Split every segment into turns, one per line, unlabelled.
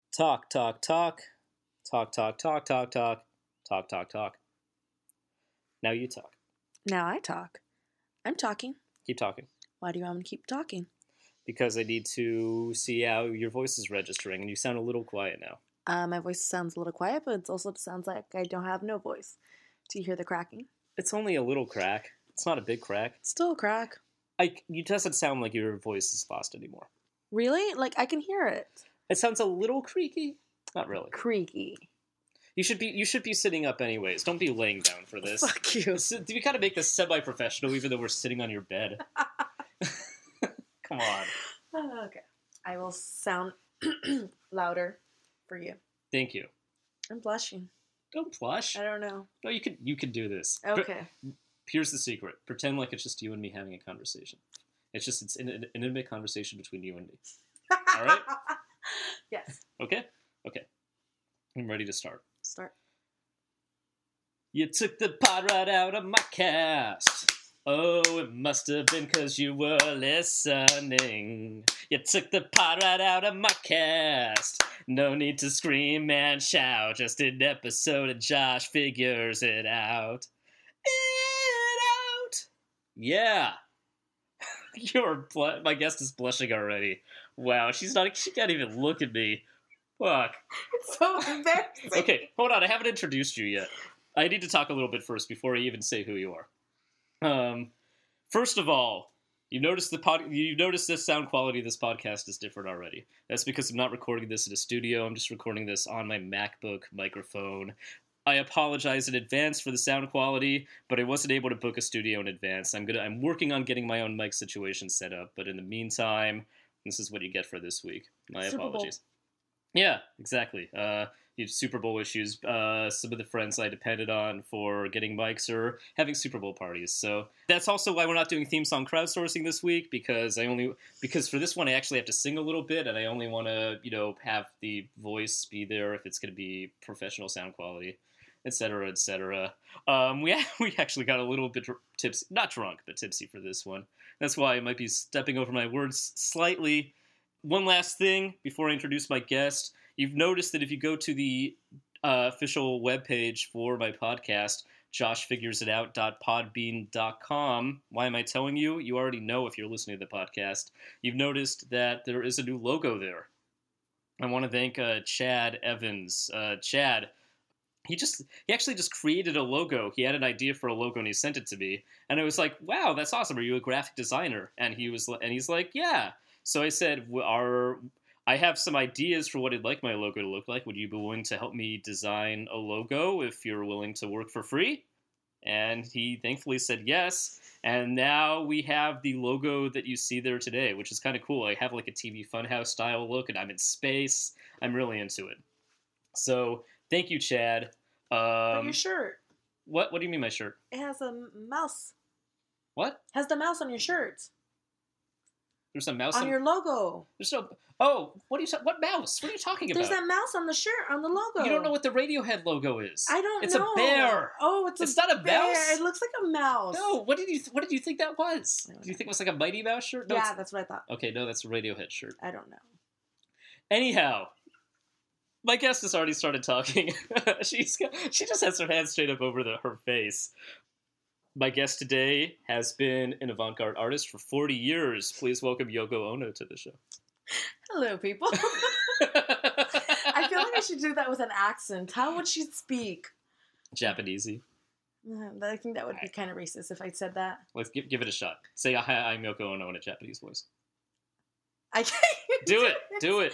Talk, talk, talk. Talk, talk, talk, talk, talk. Talk, talk, talk. Now you talk.
Now I talk. I'm talking.
Keep talking.
Why do you want me to keep talking?
Because I need to see how your voice is registering, and you sound a little quiet now.
My voice sounds a little quiet, but it also sounds like I don't have no voice. Do you hear the cracking?
It's only a little crack. It's not a big crack.
It's still a crack.
It doesn't sound like your voice is lost anymore.
Really? Like, I can hear it.
It sounds a little creaky. Not really.
Creaky.
You should be sitting up anyways. Don't be laying down for this.
Fuck you.
We gotta make this semi-professional, even though we're sitting on your bed. Come on.
Okay. I will sound louder for you.
Thank you.
I'm blushing.
Don't blush.
I don't know.
No, you can do this.
Okay.
Here's the secret. Pretend like it's just you and me having a conversation. It's an intimate conversation between you and me. All right?
Yes.
Okay? Okay. I'm ready to start.
Start.
You took the pot right out of my cast. Oh, it must have been 'cause you were listening. You took the pot right out of my cast. No need to scream and shout. Just an episode and Josh figures it out. Yeah. My guest is blushing already. Wow, she can't even look at me. Fuck.
It's so embarrassing.
Okay, hold on, I haven't introduced you yet. I need to talk a little bit first before I even say who you are. First of all, you noticed the sound quality of this podcast is different already. That's because I'm not recording this in a studio. I'm just recording this on my MacBook microphone. I apologize in advance for the sound quality, but I wasn't able to book a studio in advance. I'm working on getting my own mic situation set up, but in the meantime, this is what you get for this week. My apologies. Yeah, exactly. You have Super Bowl issues. Some of the friends I depended on for getting mics are having Super Bowl parties. So that's also why we're not doing theme song crowdsourcing this week, because for this one I actually have to sing a little bit, and I only want to have the voice be there if it's going to be professional sound quality, etc., etc. We actually got a little bit tipsy, not drunk, but tipsy for this one. That's why I might be stepping over my words slightly. One last thing before I introduce my guest. You've noticed that if you go to the official webpage for my podcast, joshfiguresitout.podbean.com, why am I telling you? You already know if you're listening to the podcast. You've noticed that there is a new logo there. I want to thank Chad Evans. Chad, he actually just created a logo. He had an idea for a logo and he sent it to me. And I was like, wow, that's awesome. Are you a graphic designer? And he's like, yeah. So I said, I have some ideas for what I'd like my logo to look like. Would you be willing to help me design a logo if you're willing to work for free? And he thankfully said yes. And now we have the logo that you see there today, which is kind of cool. I have like a TV Funhouse style look, and I'm in space. I'm really into it. So thank you, Chad.
But your shirt.
What do you mean my shirt?
It has a mouse.
What?
Has the mouse on your shirt.
There's a mouse
on your logo.
There's no. Oh, what mouse? What are you talking about?
There's that mouse on the shirt, on the logo.
You don't know what the Radiohead logo is.
I don't know.
It's a bear.
Oh, it's
not a
bear.
Mouse.
It looks like a mouse.
No, what did you think that was? Do you think it was like a Mighty Mouse shirt? No,
yeah, that's what I thought.
Okay, no, that's a Radiohead shirt.
I don't know.
Anyhow, my guest has already started talking. She just has her hands straight up over her face. My guest today has been an avant-garde artist for 40 years. Please welcome Yoko Ono to the show.
Hello, people. I feel like I should do that with an accent. How would she speak?
Japanesey.
I think that would be kind of racist if I said that.
Let's give it a shot. Say, hi, I'm Yoko Ono in a Japanese voice.
I can't
do it.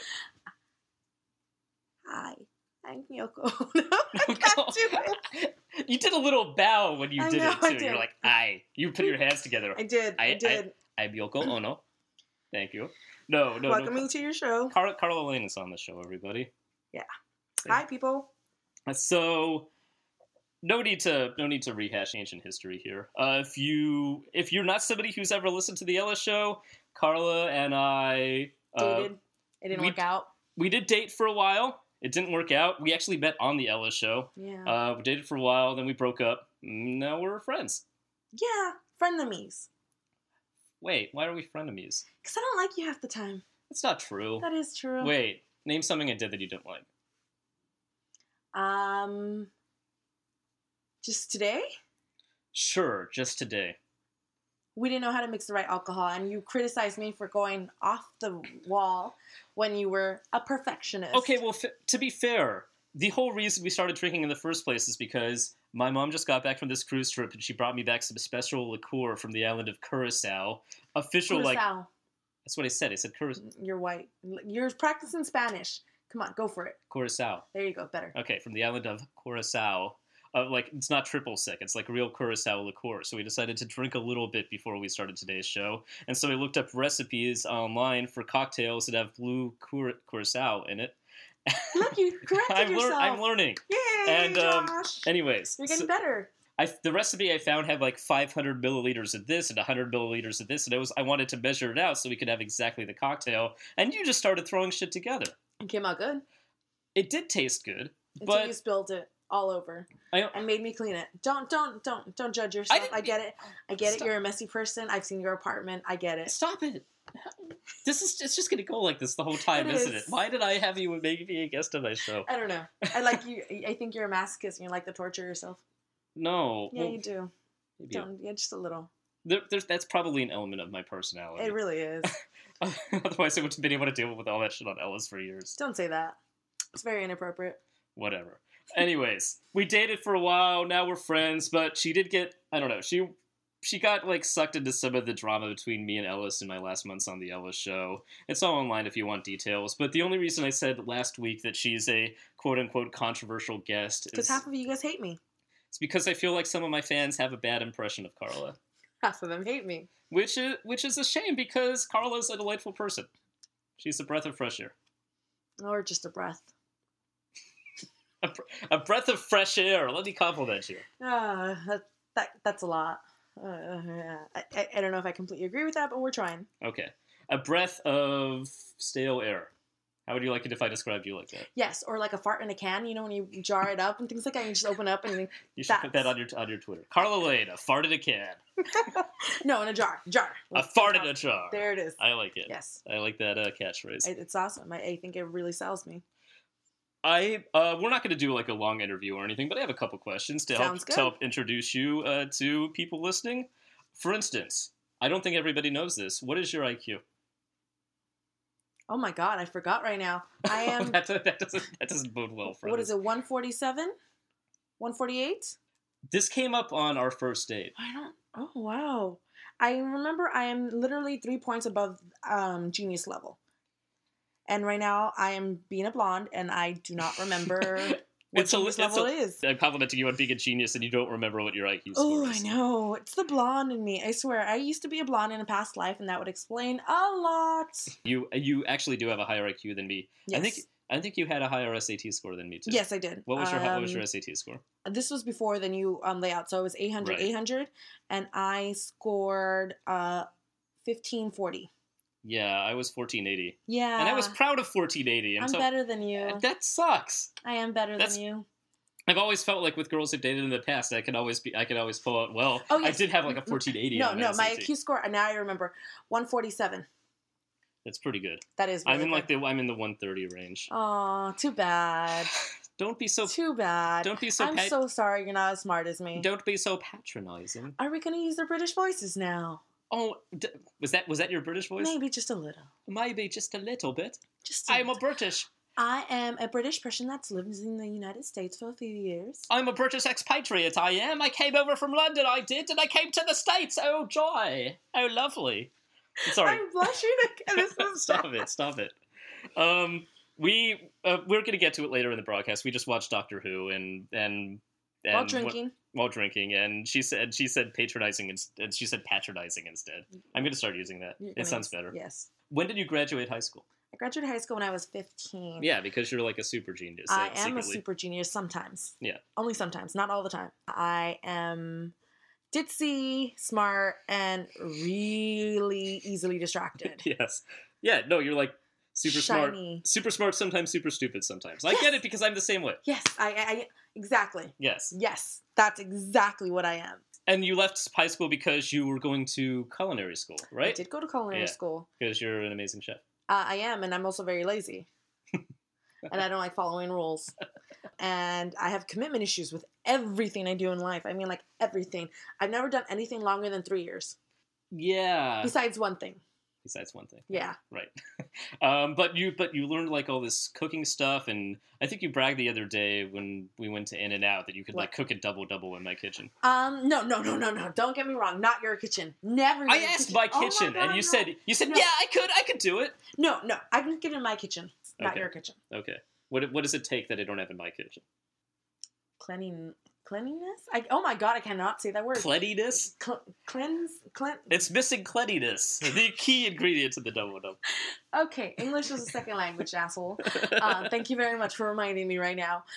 Hi, I'm Yoko Ono. I can't do it.
You did a little bow when you did it, too.
I did.
You're like, I. You put your hands together.
I did.
I'm Yoko Ono. Thank you. No.
Welcome to your show.
Carla Lane is on the show, everybody.
Yeah. Hi, people.
So, no need to rehash ancient history here. If you're not somebody who's ever listened to the Ella Show, Carla and I
dated. It didn't work out.
We did date for a while. It didn't work out. We actually met on the Ella Show.
Yeah.
We dated for a while, then we broke up. Now we're friends.
Yeah, frenemies.
Wait, why are we frenemies?
Because I don't like you half the time.
That's not true.
That is true.
Wait, Name something I did that you didn't like.
Just today,
Sure, just today.
we didn't know how to mix the right alcohol, and you criticized me for going off the wall when you were a perfectionist.
Okay, well, to be fair, the whole reason we started drinking in the first place is because my mom just got back from this cruise trip, and she brought me back some special liqueur from the island of Curacao. Official,
Curacao.
that's what I said. I said Curacao.
You're white. You're practicing Spanish. Come on, go for it.
Curacao.
There you go. Better.
Okay, from the island of Curacao. It's not triple sec. It's like real Curacao liqueur. So we decided to drink a little bit before we started today's show. And so I looked up recipes online for cocktails that have blue Curacao in it.
Look, you corrected yourself.
I'm learning.
Yay,
And
Josh.
anyways.
You're getting better.
The recipe I found had like 500 milliliters of this and 100 milliliters of this. And I wanted to measure it out so we could have exactly the cocktail. And you just started throwing shit together.
It came out good.
It did taste good.
Until you spilled it all over and made me clean it. Don't judge yourself. I get it. Stop. You're a messy person. I've seen your apartment. I get it.
Stop it. It's just gonna go like this the whole time, isn't it? Why did I have you make me a guest on my show?
I don't know. I like you. I think you're a masochist and you like to torture yourself.
No.
Yeah, you do. Yeah, just a little.
That's probably an element of my personality.
It really is.
Otherwise, I wouldn't have been able to deal with all that shit on Ellis for years.
Don't say that. It's very inappropriate.
Whatever. Anyways, we dated for a while. Now we're friends, but she did get, I don't know, she got like sucked into some of the drama between me and Ellis in my last months on the Ellis show. It's all online if you want details. But the only reason I said last week that she's a quote unquote controversial guest is
because half of you guys hate me.
It's because I feel like some of my fans have a bad impression of Carla.
Half of them hate me.
Which is a shame because Carla's a delightful person. She's a breath of fresh air.
Or just a breath.
A breath of fresh air. Let me compliment you.
That's a lot. I don't know if I completely agree with that, but we're trying.
Okay. A breath of stale air. How would you like it if I described you like that?
Yes, or like a fart in a can, you know, when you jar it up and things like that, and you just open up and...
You should put that on your Twitter. Carla Lane, a fart in a can.
No, in a jar.
A fart in a jar.
There it is.
I like it.
Yes.
I like that catchphrase.
It's awesome. I think it really sells me.
We're not going to do like a long interview or anything, but I have a couple questions to help introduce you to people listening. For instance, I don't think everybody knows this. What is your IQ?
Oh my God, I forgot right now. I am...
that doesn't bode well for
What is it, 147? 148?
This came up on our first date.
Oh, wow. I remember I am literally 3 points above genius level. And right now I am being a blonde and I do not remember what genius level is.
I'm complimenting you on being a genius and you don't remember what your IQ score is.
Oh, I know. It's the blonde in me. I swear. I used to be a blonde in a past life and that would explain a lot.
You actually do have a higher IQ than me.
Yes.
I think you had a higher SAT score than me too.
Yes, I did.
What was your SAT score?
This was before the new layout, so it was 800,
right.
800, and I scored 1540.
Yeah, I was 1480.
Yeah.
And I was proud of 1480.
I'm better than you.
That sucks.
I am better than you.
I've always felt like with girls I've dated in the past, I could always pull out, well, oh, yes. I did have like a 1480 on my SAT.
My IQ score, now I remember, 147.
That's pretty good.
That is really good.
I'm in the 130 range.
Oh, too bad.
Don't be so...
Too bad.
Don't be so...
I'm so sorry you're not as smart as me.
Don't be so patronizing.
Are we going to use their British voices now?
Oh, was that your British voice?
Maybe just a little.
Maybe just a little bit.
I'm
a British.
I am a British person that's lived in the United States for a few years.
I'm a British expatriate, I am. I came over from London, I did, and I came to the States. Oh, joy. Oh, lovely. Sorry.
I'm blushing again.
Stop it. We're going to get to it later in the broadcast. We just watched Doctor Who and
while drinking.
While drinking, and she said patronizing and she said patronizing instead. I'm going to start using that. It sounds better.
Yes.
When did you graduate high school?
I graduated high school when I was 15.
Yeah, because you're like a super genius.
I am a super genius sometimes.
Yeah.
Only sometimes, not all the time. I am ditzy, smart, and really easily distracted.
Yes. Yeah, no, you're like super
shiny.
Super smart, sometimes super stupid sometimes. I get it because I'm the same way.
Yes, I exactly.
Yes.
Yes, that's exactly what I am.
And you left high school because you were going to culinary school, right?
I did go to culinary school.
Because you're an amazing chef.
I am, and I'm also very lazy. and I don't like following rules. And I have commitment issues with everything I do in life. I mean, like, everything. I've never done anything longer than 3 years.
Yeah.
Besides one thing.
Besides one thing.
Yeah.
Right. But you learned like all this cooking stuff, and I think you bragged the other day when we went to In-N-Out that you could like cook a double in my kitchen.
No. Don't get me wrong. Not your kitchen. Never.
I asked my kitchen, and you said no. Yeah, I could do it.
No, I can get it in my kitchen, not your kitchen.
Okay. What does it take that I don't have in my kitchen?
Cleanliness? Oh my god, I cannot say that word.
Cleanliness?
Cleanse?
It's missing cleanliness. The key ingredient to the double.
Okay, English is a second language, asshole. Thank you very much for reminding me right now.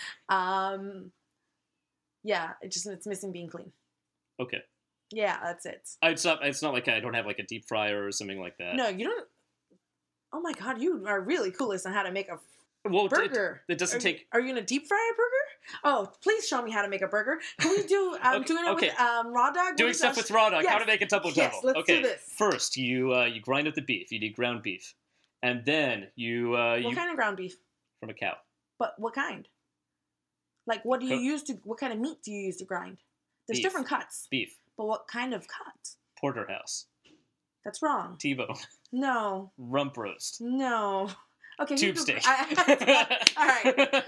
Yeah, it's missing being clean.
Okay.
Yeah, that's it.
It's not like I don't have like a deep fryer or something like that.
No, you don't. Oh my god, you are really clueless on how to make a burger.
It doesn't take.
Are you gonna deep fry a burger? Oh, please show me how to make a burger. Can we do? Doing it with raw dog.
Doing stuff with raw dog. Yes. How to make a double.
Yes, let's do this.
First, you grind up the beef. You need ground beef, and then you.
What kind of ground beef?
From a cow.
But what kind? Like, what do you use to? What kind of meat do you use to grind? There's different cuts.
Beef.
But what kind of cut?
Porterhouse.
That's wrong.
T-bone.
No.
Rump roast.
No. Okay.
Tube steak.
All right.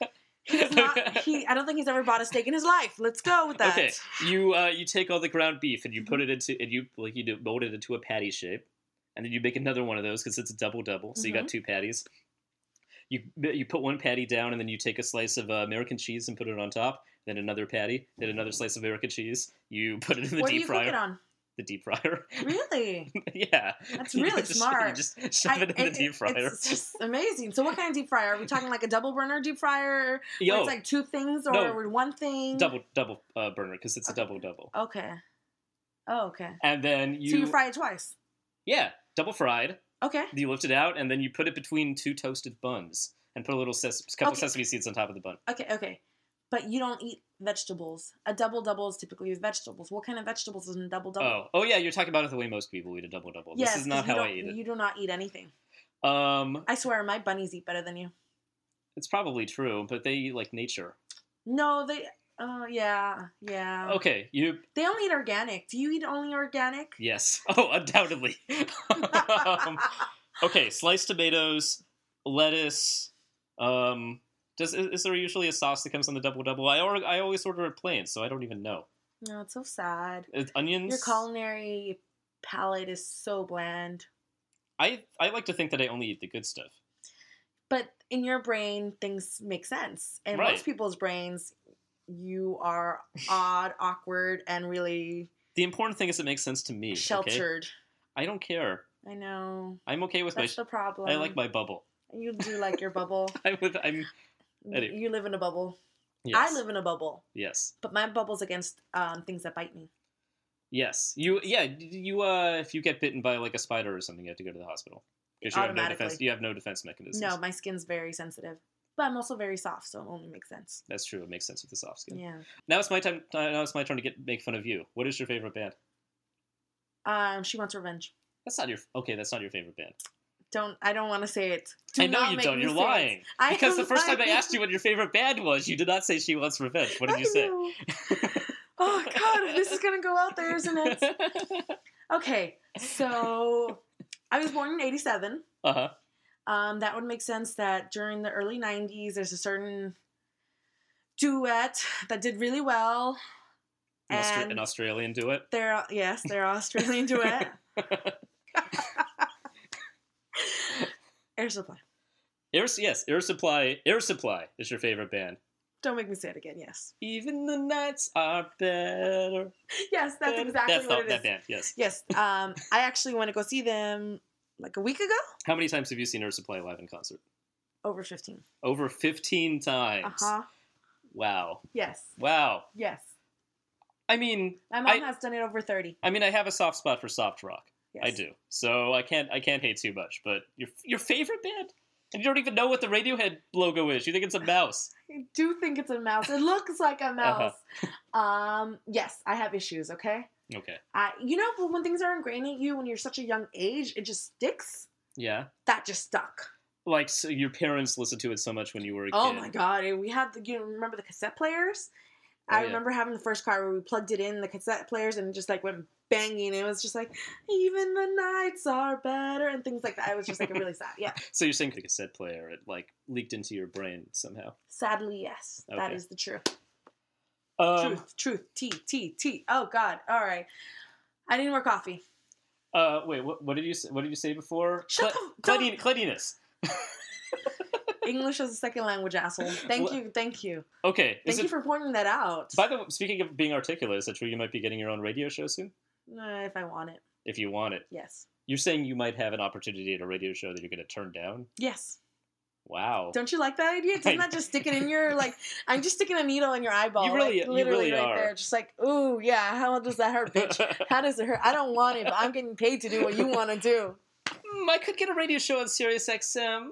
I don't think he's ever bought a steak in his life. Let's go with that.
Okay. You take all the ground beef and you put it into mold it into a patty shape, and then you make another one of those because it's a double. So you got 2 patties. You put one patty down, and then you take a slice of American cheese and put it on top. Then another patty. Then another slice of American cheese. You put it in the deep fryer.
What do you cook it on?
The deep fryer.
Really?
Yeah.
That's really smart.
You just shove it in the deep fryer.
It's just amazing. So what kind of deep fryer? Are we talking like a double burner deep fryer? Where it's like 2 things or one thing?
Double burner because it's a double.
Okay. Oh, okay.
And then
So you fry it twice?
Yeah. Double fried.
Okay.
You lift it out and then you put it between 2 toasted buns and put a little couple sesame seeds on top of the bun.
Okay. But you don't eat vegetables. A double is typically with vegetables. What kind of vegetables is in a double?
Oh yeah, you're talking about it the way most people eat a double.
Yes,
this is not how I eat it.
You do not eat anything. I swear, my bunnies eat better than you.
It's probably true, but they eat like nature.
No, they... yeah.
Okay,
They only eat organic. Do you eat only organic?
Yes. Oh, undoubtedly. Okay, sliced tomatoes, lettuce, Is there usually a sauce that comes on the double? I always order it plain, so I don't even know.
No, it's so sad.
Onions.
Your culinary palate is so bland.
I like to think that I only eat the good stuff.
But in your brain, things make sense. In most people's brains, you are odd, awkward, and really...
The important thing is it makes sense to me.
Sheltered.
Okay? I don't care.
I know.
I'm okay with
That's the problem.
I like my bubble.
You do like your bubble.
Anyway.
You live in a bubble.
Yes.
I live in a bubble.
Yes.
But my bubble's against things that bite me.
Yes. If you get bitten by like a spider or something, you have to go to the hospital. Because you have no defense mechanisms.
No, my skin's very sensitive. But I'm also very soft, so it only makes sense.
That's true. It makes sense with the soft skin.
Yeah.
Now it's my turn to make fun of you. What is your favorite band?
She Wants Revenge.
That's not your favorite band.
I don't want to say it.
I know you don't. You're lying. Because the first time I asked you what your favorite band was, you did not say She Wants Revenge. What did you say?
Oh, God. This is going to go out there, isn't it? Okay. So, I was born in 1987.
Uh-huh.
That would make sense that during the early 90s, there's a certain duet that did really well.
An Australian duet?
They're Australian duet. Air Supply.
Air Supply is your favorite band.
Don't make me say it again, yes.
Even the nights are better.
Yes, that's exactly what it is.
That band, yes.
Yes, I actually went to go see them like a week ago.
How many times have you seen Air Supply live in concert?
Over 15.
Over 15 times?
Uh-huh.
Wow.
Yes.
Wow.
Yes.
I mean...
My mom has done it over 30.
I mean, I have a soft spot for soft rock.
Yes.
I do. So I can't hate too much. But your favorite band? And you don't even know what the Radiohead logo is. You think it's a mouse.
I do think it's a mouse. It looks like a mouse. Yes, I have issues, okay?
Okay.
But when things are ingrained in you when you're such a young age, it just sticks.
Yeah.
That just stuck.
Like, so your parents listened to it so much when you were a kid.
Oh my god, we had you remember the cassette players?
Oh,
I
yeah.
remember having the first car where we plugged it in the cassette players and it just like went banging. It was just like, even the nights are better and things like that. I was just like really sad. Yeah.
So you're saying the cassette player, it like leaked into your brain somehow.
Sadly, yes. That
Okay.
is the truth. Truth. Tea. Oh god. All right. I need more coffee.
Wait, what did you say? What did you say before?
Shut the
Cleanliness.
English as a second language, asshole. Thank you.
Okay.
Thank you for pointing that out.
By the way, speaking of being articulate, is it true you might be getting your own radio show soon?
If I want it.
If you want it.
Yes.
You're saying you might have an opportunity at a radio show that you're going to turn down?
Yes.
Wow.
Don't you like that idea? Doesn't that just stick it in your, like, I'm just sticking a needle in your eyeball.
You really,
like, literally
you really
right
are.
there. Just like, ooh, yeah, how does that hurt, bitch? How does it hurt? I don't want it, but I'm getting paid to do what you want to do.
I could get a radio show on Sirius XM.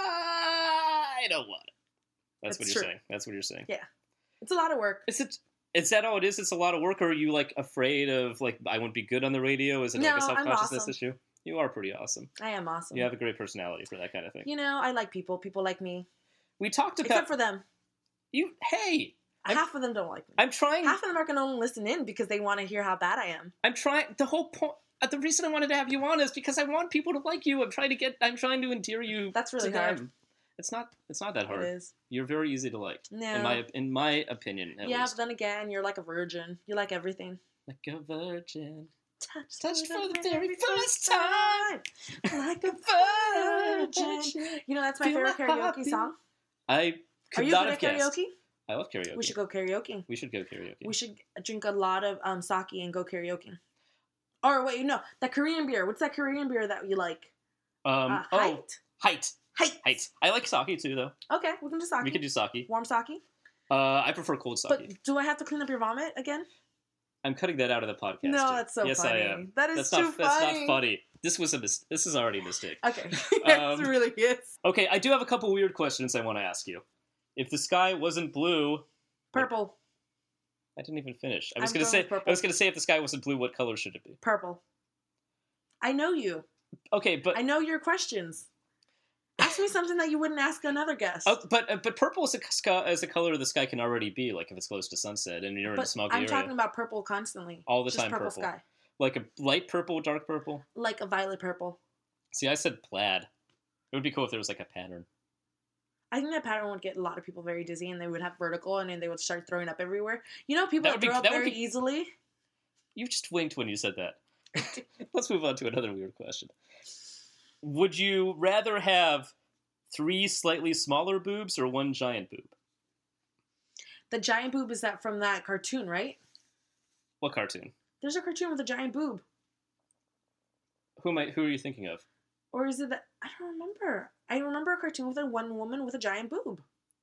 I don't want it. That's what you're saying. That's what you're saying.
Yeah. It's a lot of work.
Is that all it is? It's a lot of work, or are you, like, afraid of, like, I won't be good on the radio? Is it, like, a self-consciousness issue? You are pretty awesome.
I am awesome.
You have a great personality for that kind of thing.
You know, I like people. People like me.
We talked about...
Except for them.
Hey!
Half of them don't like me.
I'm trying...
Half of them are going to only listen in because they want to hear how bad I am.
I'm trying... The whole point... The reason I wanted to have you on is because I want people to like you. I'm trying to endear you.
That's really
to
hard.
them. It's not that hard.
It is.
You're very easy to like.
No.
In my opinion, at least.
But then again, you're like a virgin. You like everything.
Like a virgin.
Touched
for the very first time.
Like a virgin. You know, that's my favorite karaoke song.
I could
Are you
not
good
have
at
guessed.
karaoke?
I love karaoke.
We should go karaoke.
We should go karaoke.
We should drink a lot of sake and go karaoke. Or wait, no, that Korean beer. What's that Korean beer that you like?
Height. I like sake too, though.
Okay, we can do sake.
We can do sake.
Warm sake.
I prefer cold sake.
But do I have to clean up your vomit again?
I'm cutting that out of the podcast.
No, that's so
yes,
funny.
I am.
That is
funny.
funny.
That's not funny. This is already a mistake.
Okay, it really is.
Okay, I do have a couple weird questions I want to ask you. If the sky wasn't blue,
purple.
I didn't even finish. I
I'm
was going to say.
purple.
I was going to say if the sky wasn't blue, what color should it be?
Purple. I know you.
Okay, but
I know your questions. Ask me something that you wouldn't ask another guest.
But purple is a color the sky can already be, like if it's close to sunset and you're in a smoky area.
I'm talking about purple constantly.
All the
Just
time
purple
purple.
sky.
Like a light purple, dark purple?
Like a violet purple.
See, I said plaid. It would be cool if there was like a pattern.
I think that pattern would get a lot of people very dizzy and they would have vertigo and then they would start throwing up everywhere. You know people that throw up very easily?
You just winked when you said that. Let's move on to another weird question. Would you rather have 3 slightly smaller boobs or 1 giant boob?
The giant boob is that from that cartoon, right?
What cartoon?
There's a cartoon with a giant boob.
Who are you thinking of?
Or is it that... I don't remember. I remember a cartoon with one woman with a giant boob.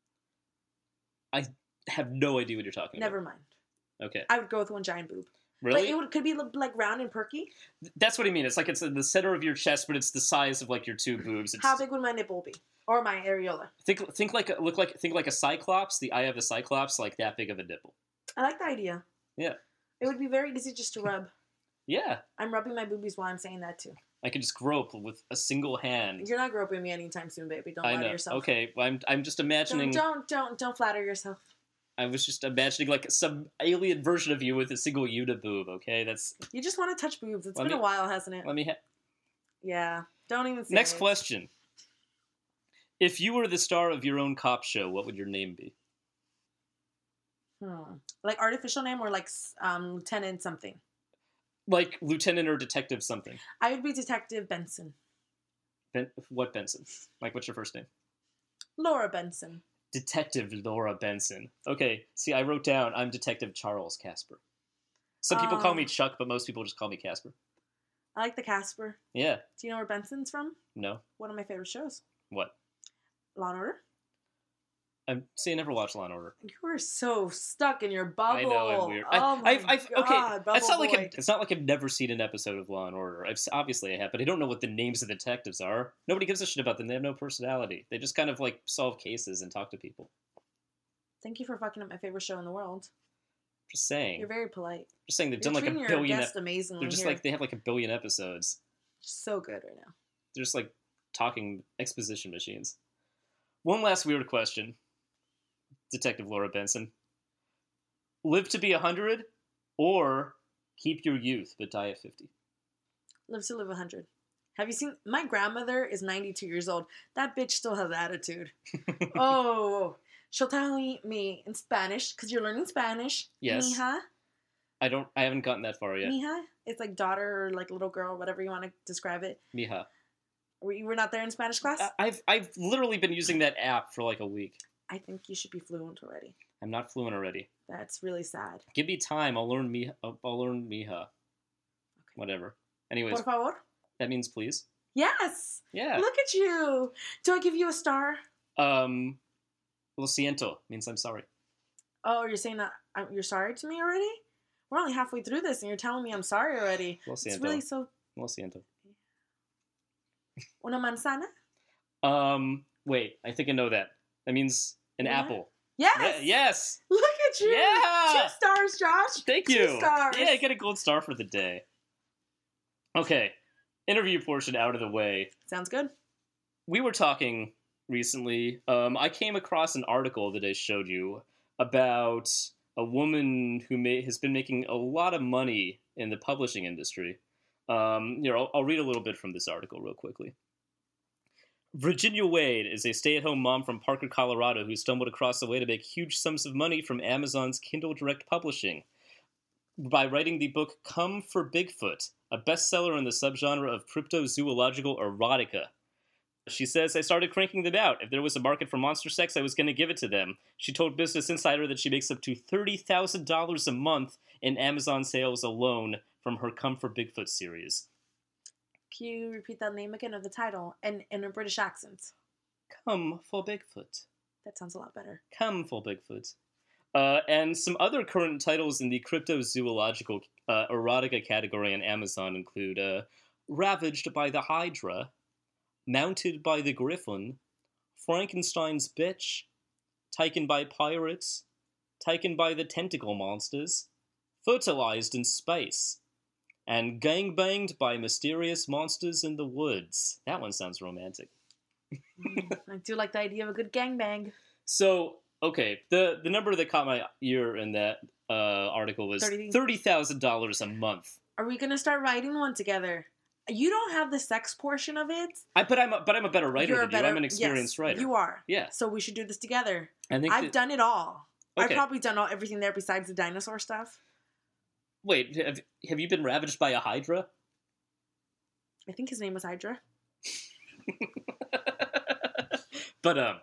I have no idea what you're talking
Never mind.
Okay.
I would go with 1 giant boob.
Really?
But could be like round and perky.
That's what I mean. It's like it's in the center of your chest, but it's the size of like your 2 boobs.
How big would my nipple be? Or my areola?
Think like a cyclops. The eye of a cyclops, like that big of a nipple.
I like the idea.
Yeah.
It would be very easy just to rub.
Yeah.
I'm rubbing my boobies while I'm saying that too.
I could just grope with a single hand.
You're not groping me anytime soon, baby. Don't lie to yourself.
Okay, well, I'm just imagining.
Don't flatter yourself.
I was just imagining like some alien version of you with a single uniboob. Okay, that's.
You just want to touch boobs. It's been a while, hasn't it?
Let me.
Yeah. Don't even say
Next
it.
question. If you were the star of your own cop show, what would your name be?
Like artificial name or like Lieutenant something?
Like Lieutenant or Detective something.
I would be Detective Benson.
What Benson? Like, what's your first name?
Laura Benson.
Detective Laura Benson. Okay, see, I wrote down, I'm Detective Charles Casper. Some people call me Chuck, but most people just call me Casper.
I like the Casper.
Yeah.
Do you know where Benson's from?
No.
One of my favorite shows.
What?
Law and Order.
I never watched Law and Order.
You are so stuck in your bubble.
I know, I'm weird.
Oh my God,
okay,
Bubble
it's not like I've never seen an episode of Law and Order. Obviously I have, but I don't know what the names of the detectives are. Nobody gives a shit about them. They have no personality. They just kind of like solve cases and talk to people.
Thank you for fucking up my favorite show in the world.
Just saying.
You're very polite.
Just saying they've done like a billion. Amazingly. They're just like they have like a billion episodes.
So good right now.
They're just like talking exposition machines. One last weird question, Detective Laura Benson. Live to be 100 or keep your youth but die at 50?
Live to live 100. Have you seen... My grandmother is 92 years old. That bitch still has attitude. Oh, she'll tell me in Spanish, because you're learning Spanish.
Yes.
Mija.
I haven't gotten that far yet.
Mija? It's like daughter or like little girl, whatever you want to describe it.
Mija.
We're not there in Spanish class?
I've literally been using that app for like a week.
I think you should be fluent already.
I'm not fluent already.
That's really sad.
Give me time. I'll learn Mija. Okay. Whatever. Anyways,
Por favor?
that means please.
Yes!
Yeah.
Look at you! Do I give you a star?
Lo siento means I'm sorry.
Oh, you're saying that you're sorry to me already? We're only halfway through this and you're telling me I'm sorry already.
Lo siento.
It's really so...
Lo siento.
Una manzana?
Wait, I think I know that. That means an apple.
Yes!
Yes!
Look at you!
Yeah!
2 stars, Josh!
Thank you!
2 stars!
Yeah, I get a gold star for the day. Okay, interview portion out of the way.
Sounds good.
We were talking recently. I came across an article that I showed you about a woman who has been making a lot of money in the publishing industry. I'll read a little bit from this article real quickly. Virginia Wade is a stay-at-home mom from Parker, Colorado, who stumbled across a way to make huge sums of money from Amazon's Kindle Direct Publishing by writing the book Come for Bigfoot, a bestseller in the subgenre of cryptozoological erotica. She says, I started cranking them out. If there was a market for monster sex, I was going to give it to them. She told Business Insider that she makes up to $30,000 a month in Amazon sales alone from her Come for Bigfoot series.
Can you repeat that name again of the title and in a British accent?
Come for Bigfoot.
That sounds a lot better.
Come for Bigfoot. And some other current titles in the cryptozoological erotica category on Amazon include Ravaged by the Hydra, Mounted by the Griffin, Frankenstein's Bitch, Taken by Pirates, Taken by the Tentacle Monsters, Fertilized in Space, and Gangbanged by Mysterious Monsters in the Woods. That one sounds romantic.
I do like the idea of a good gangbang.
So, okay, the number that caught my ear in that article was $30,000 a month.
Are we gonna start writing one together? You don't have the sex portion of it.
But I'm a better writer than you. I'm an experienced writer.
You are.
Yeah.
So we should do this together.
I've
done it all.
Okay.
I've probably done everything there besides the dinosaur stuff.
Wait, have you been ravaged by a Hydra?
I think his name was Hydra.
But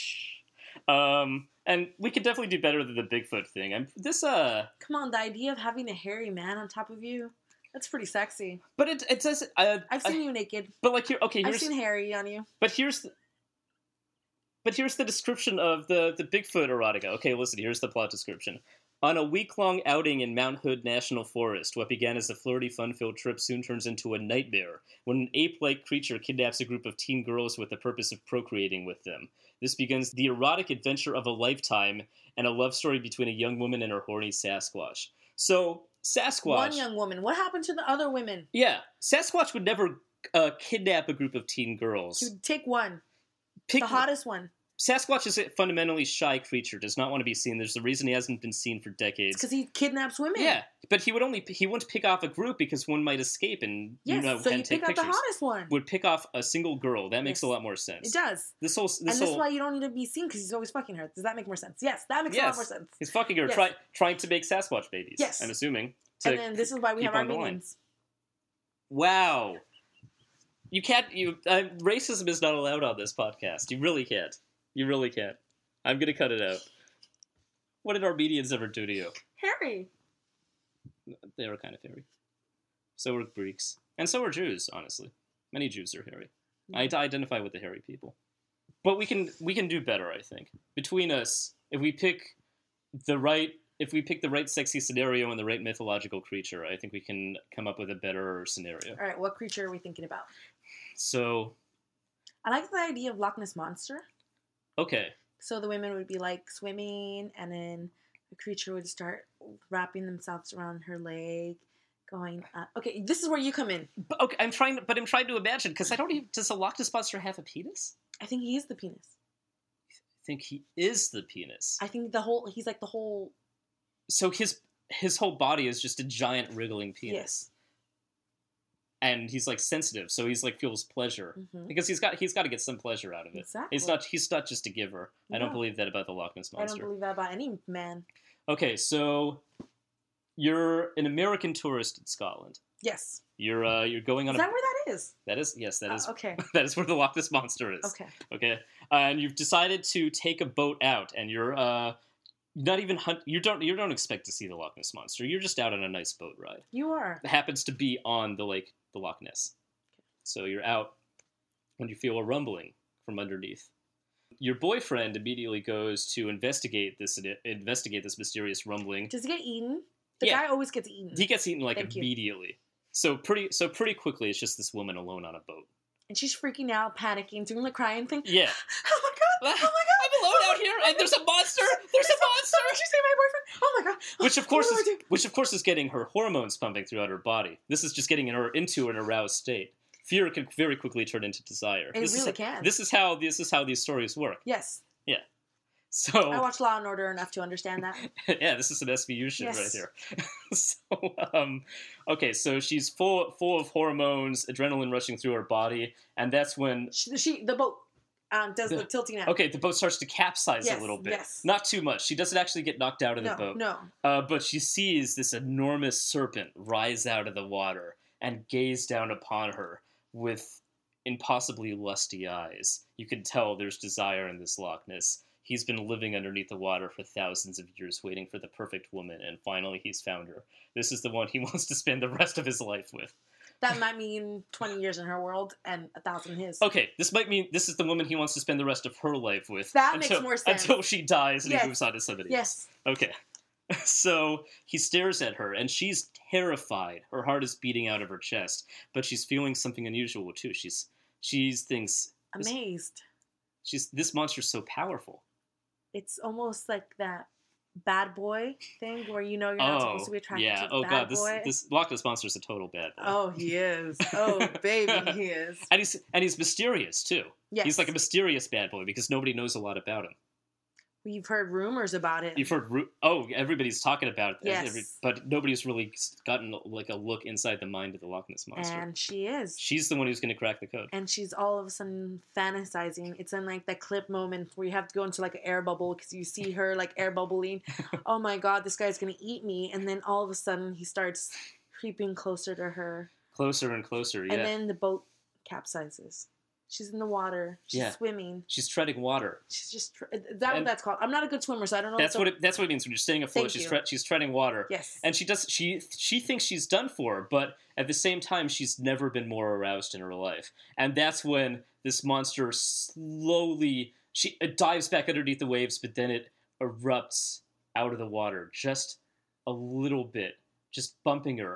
and we could definitely do better than the Bigfoot thing.
Come on, the idea of having a hairy man on top of you. That's pretty sexy.
But it says...
I've seen you naked.
But like,
I've seen hairy on you.
But here's the description of the Bigfoot erotica. Okay, listen, here's the plot description. On a week-long outing in Mount Hood National Forest, what began as a flirty, fun-filled trip soon turns into a nightmare when an ape-like creature kidnaps a group of teen girls with the purpose of procreating with them. This begins the erotic adventure of a lifetime and a love story between a young woman and her horny Sasquatch. So... Sasquatch...
One young woman. What happened to the other women?
Yeah. Sasquatch would never kidnap a group of teen girls.
He would take one. The hottest one.
Sasquatch is a fundamentally shy creature, does not want to be seen. There's a reason he hasn't been seen for decades.
It's because he kidnaps women.
Yeah, but he wouldn't pick off a group because one might escape and
so you pick out the hottest one.
Would pick off a single girl. That makes a lot more sense.
It does. This is why you don't need to be seen because he's always fucking her. Does that make more sense? Yes, that makes a lot more sense.
He's fucking her, trying to make Sasquatch babies.
Yes,
I'm assuming.
And then this is why we have our minions.
Wow. You can't. Racism is not allowed on this podcast. You really can't. You really can't. I'm gonna cut it out. What did Armenians ever do to you?
Hairy.
They were kind of hairy. So were Greeks. And so were Jews, honestly. Many Jews are hairy. I identify with the hairy people. But we can do better, I think. Between us, if we pick the right sexy scenario and the right mythological creature, I think we can come up with a better scenario.
All right, what creature are we thinking about?
So...
I like the idea of Loch Ness Monster.
Okay.
So the women would be like swimming, and then the creature would start wrapping themselves around her leg, going up. Okay, this is where you come in.
Okay, I'm trying to imagine because I don't even. Does a Loch Ness monster have a penis?
I think he is the penis.
I think he is the penis.
I think he's like the whole.
So his whole body is just a giant wriggling penis.
Yes.
And he's like sensitive, so he's like feels pleasure because he's got to get some pleasure out of it.
Exactly.
He's not just a giver. No. I don't believe that about the Loch Ness monster.
I don't believe that about any man.
Okay, so you're an American tourist in Scotland.
Yes.
You're going on.
Is that where that is?
That is yes. That is
okay.
That is where the Loch Ness monster is.
Okay.
Okay, and you've decided to take a boat out, and you're not even you don't expect to see the Loch Ness monster. You're just out on a nice boat ride.
You are.
It happens to be on the lake, the Loch Ness. So you're out, and you feel a rumbling from underneath. Your boyfriend immediately goes to investigate this mysterious rumbling.
Does he get eaten? The guy always gets eaten.
He gets eaten immediately. So pretty quickly, it's just this woman alone on a boat.
And she's freaking out, panicking, doing the crying thing.
Yeah.
Oh my god! Oh my god!
I'm alone out here, and there's a monster. There's a monster.
Did you say my boyfriend? Oh my god!
Which of course is getting her hormones pumping throughout her body. This is just getting her into an aroused state. Fear can very quickly turn into desire.
It really can.
This is how these stories work.
Yes.
Yeah. So
I watch Law and Order enough to understand that.
Yeah, this is some SVU shit right here. So, okay, so she's full of hormones, adrenaline rushing through her body, and that's when
the boat does the tilting out.
Okay, the boat starts to capsize a little bit.
Yes.
Not too much. She doesn't actually get knocked out of the boat.
No.
But she sees this enormous serpent rise out of the water and gaze down upon her with impossibly lusty eyes. You can tell there's desire in this Loch Ness. He's been living underneath the water for thousands of years, waiting for the perfect woman, and finally he's found her. This is the one he wants to spend the rest of his life with.
That might mean 20 years in her world and 1,000 in his.
Okay, this might mean this is the woman he wants to spend the rest of her life with.
That makes more sense.
Until she dies and he moves on to somebody else.
Yes.
Okay. So he stares at her, and she's terrified. Her heart is beating out of her chest, but she's feeling something unusual too. She thinks
amazed.
This monster's so powerful.
It's almost like that bad boy thing where you're not supposed to be attracted to the bad boy.
This Loch Ness monster's a total bad boy.
Oh, he is. Oh, baby, he is.
And he's mysterious too.
Yes.
He's like a mysterious bad boy because nobody knows a lot about him.
We've heard rumors about it.
You've heard everybody's talking about it.
Yes.
But nobody's really gotten like a look inside the mind of the Loch Ness monster.
And she is.
She's the one who's going to crack the code.
And she's all of a sudden fantasizing. It's in like that clip moment where you have to go into like an air bubble because you see her like air bubbling. Oh my god, this guy's going to eat me. And then all of a sudden he starts creeping closer to her.
Closer and closer, yeah.
And then the boat capsizes. She's in the water. She's swimming.
She's treading water.
She's just... Is that what that's called? I'm not a good swimmer, so I don't know.
That's what it means when you're staying afloat. She's treading water.
Yes.
And she thinks she's done for, but at the same time, she's never been more aroused in her life. And that's when this monster slowly... It dives back underneath the waves, but then it erupts out of the water just a little bit, just bumping her,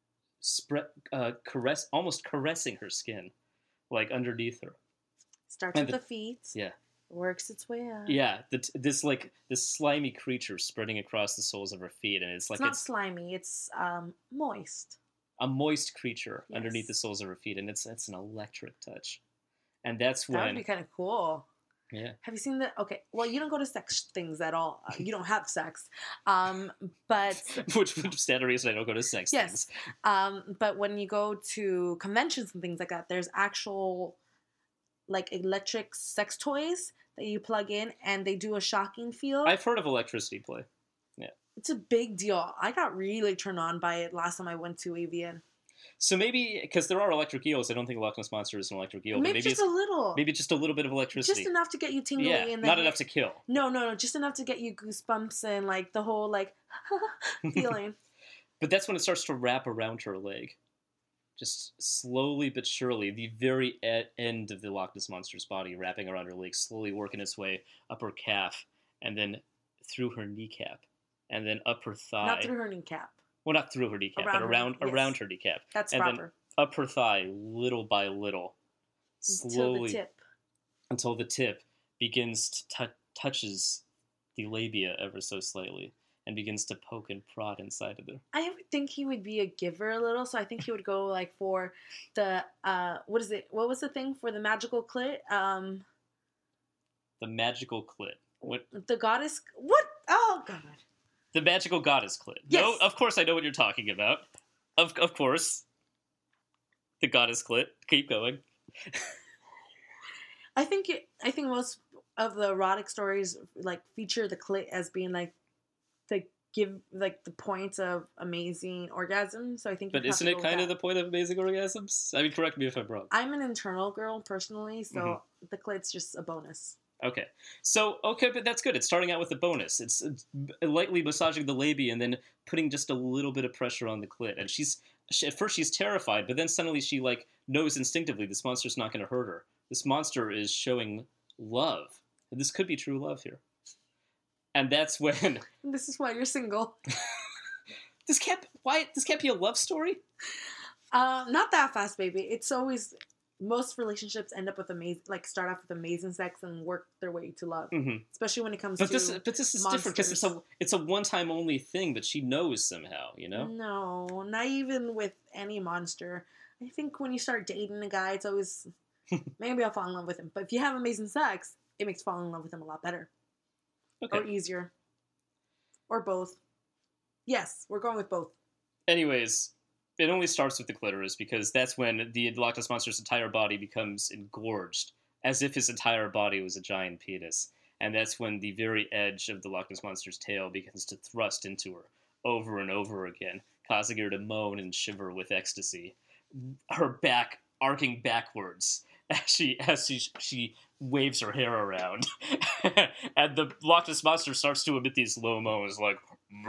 almost caressing her skin. Like underneath her.
Starts with the feet.
Yeah.
Works its way up.
Yeah. This slimy creature spreading across the soles of her feet, and it's
not slimy. It's moist.
A moist creature underneath the soles of her feet, and it's an electric touch. And that's when
that would be kind of cool.
Yeah.
Have you seen the? Okay. Well, you don't go to sex things at all. You don't have sex. But
which standard reason I don't go to sex things.
But when you go to conventions and things like that, there's actual like electric sex toys that you plug in, and they do a shocking field.
I've heard of electricity play. Yeah.
It's a big deal. I got really turned on by it last time I went to AVN.
So maybe, because there are electric eels, I don't think Loch Ness Monster is an electric eel.
Maybe just a little.
Maybe just a little bit of electricity.
Just enough to get you tingly.
Yeah, not enough to kill.
No. Just enough to get you goosebumps and like the whole like feeling.
But that's when it starts to wrap around her leg. Just slowly but surely, the very end of the Loch Ness Monster's body wrapping around her leg, slowly working its way up her calf, and then through her kneecap, and then up her thigh.
Not through her kneecap.
Well, not through her kneecap, but around her kneecap.
That's
and
proper.
Then up her thigh, little by little, slowly, until the tip begins to touches the labia ever so slightly, and begins to poke and prod inside of there.
I would think he would be a giver a little, so I think he would go like for the what is it? What was the thing for the magical clit?
The magical clit. What?
The goddess? What? Oh god.
The magical goddess clit.
Yes.
No, of course I know what you're talking about. Of course. The goddess clit. Keep going.
I think most of the erotic stories like feature the clit as being like to give like the point of amazing orgasm. So I think.
But isn't it kind of the point of amazing orgasms? I mean, correct me if I'm wrong.
I'm an internal girl personally, so the clit's just a bonus.
Okay. But that's good. It's starting out with a bonus. It's lightly massaging the labia and then putting just a little bit of pressure on the clit. And at first she's terrified, but then suddenly she like knows instinctively this monster's not going to hurt her. This monster is showing love. And this could be true love here. And that's when...
This is why you're single.
This can't be a love story?
Not that fast, baby. It's always... Most relationships end up with start off with amazing sex and work their way to love. Mm-hmm. Especially when it comes to
this is different because it's a one-time only thing, but she knows somehow, you know?
No, not even with any monster. I think when you start dating a guy, it's always, maybe I'll fall in love with him. But if you have amazing sex, it makes falling in love with him a lot better. Okay. Or easier. Or both. Yes, we're going with both.
Anyways... It only starts with the clitoris because that's when the Loch Ness Monster's entire body becomes engorged, as if his entire body was a giant penis. And that's when the very edge of the Loch Ness Monster's tail begins to thrust into her over and over again, causing her to moan and shiver with ecstasy. Her back arcing backwards as she waves her hair around. And the Loch Ness Monster starts to emit these low moans like...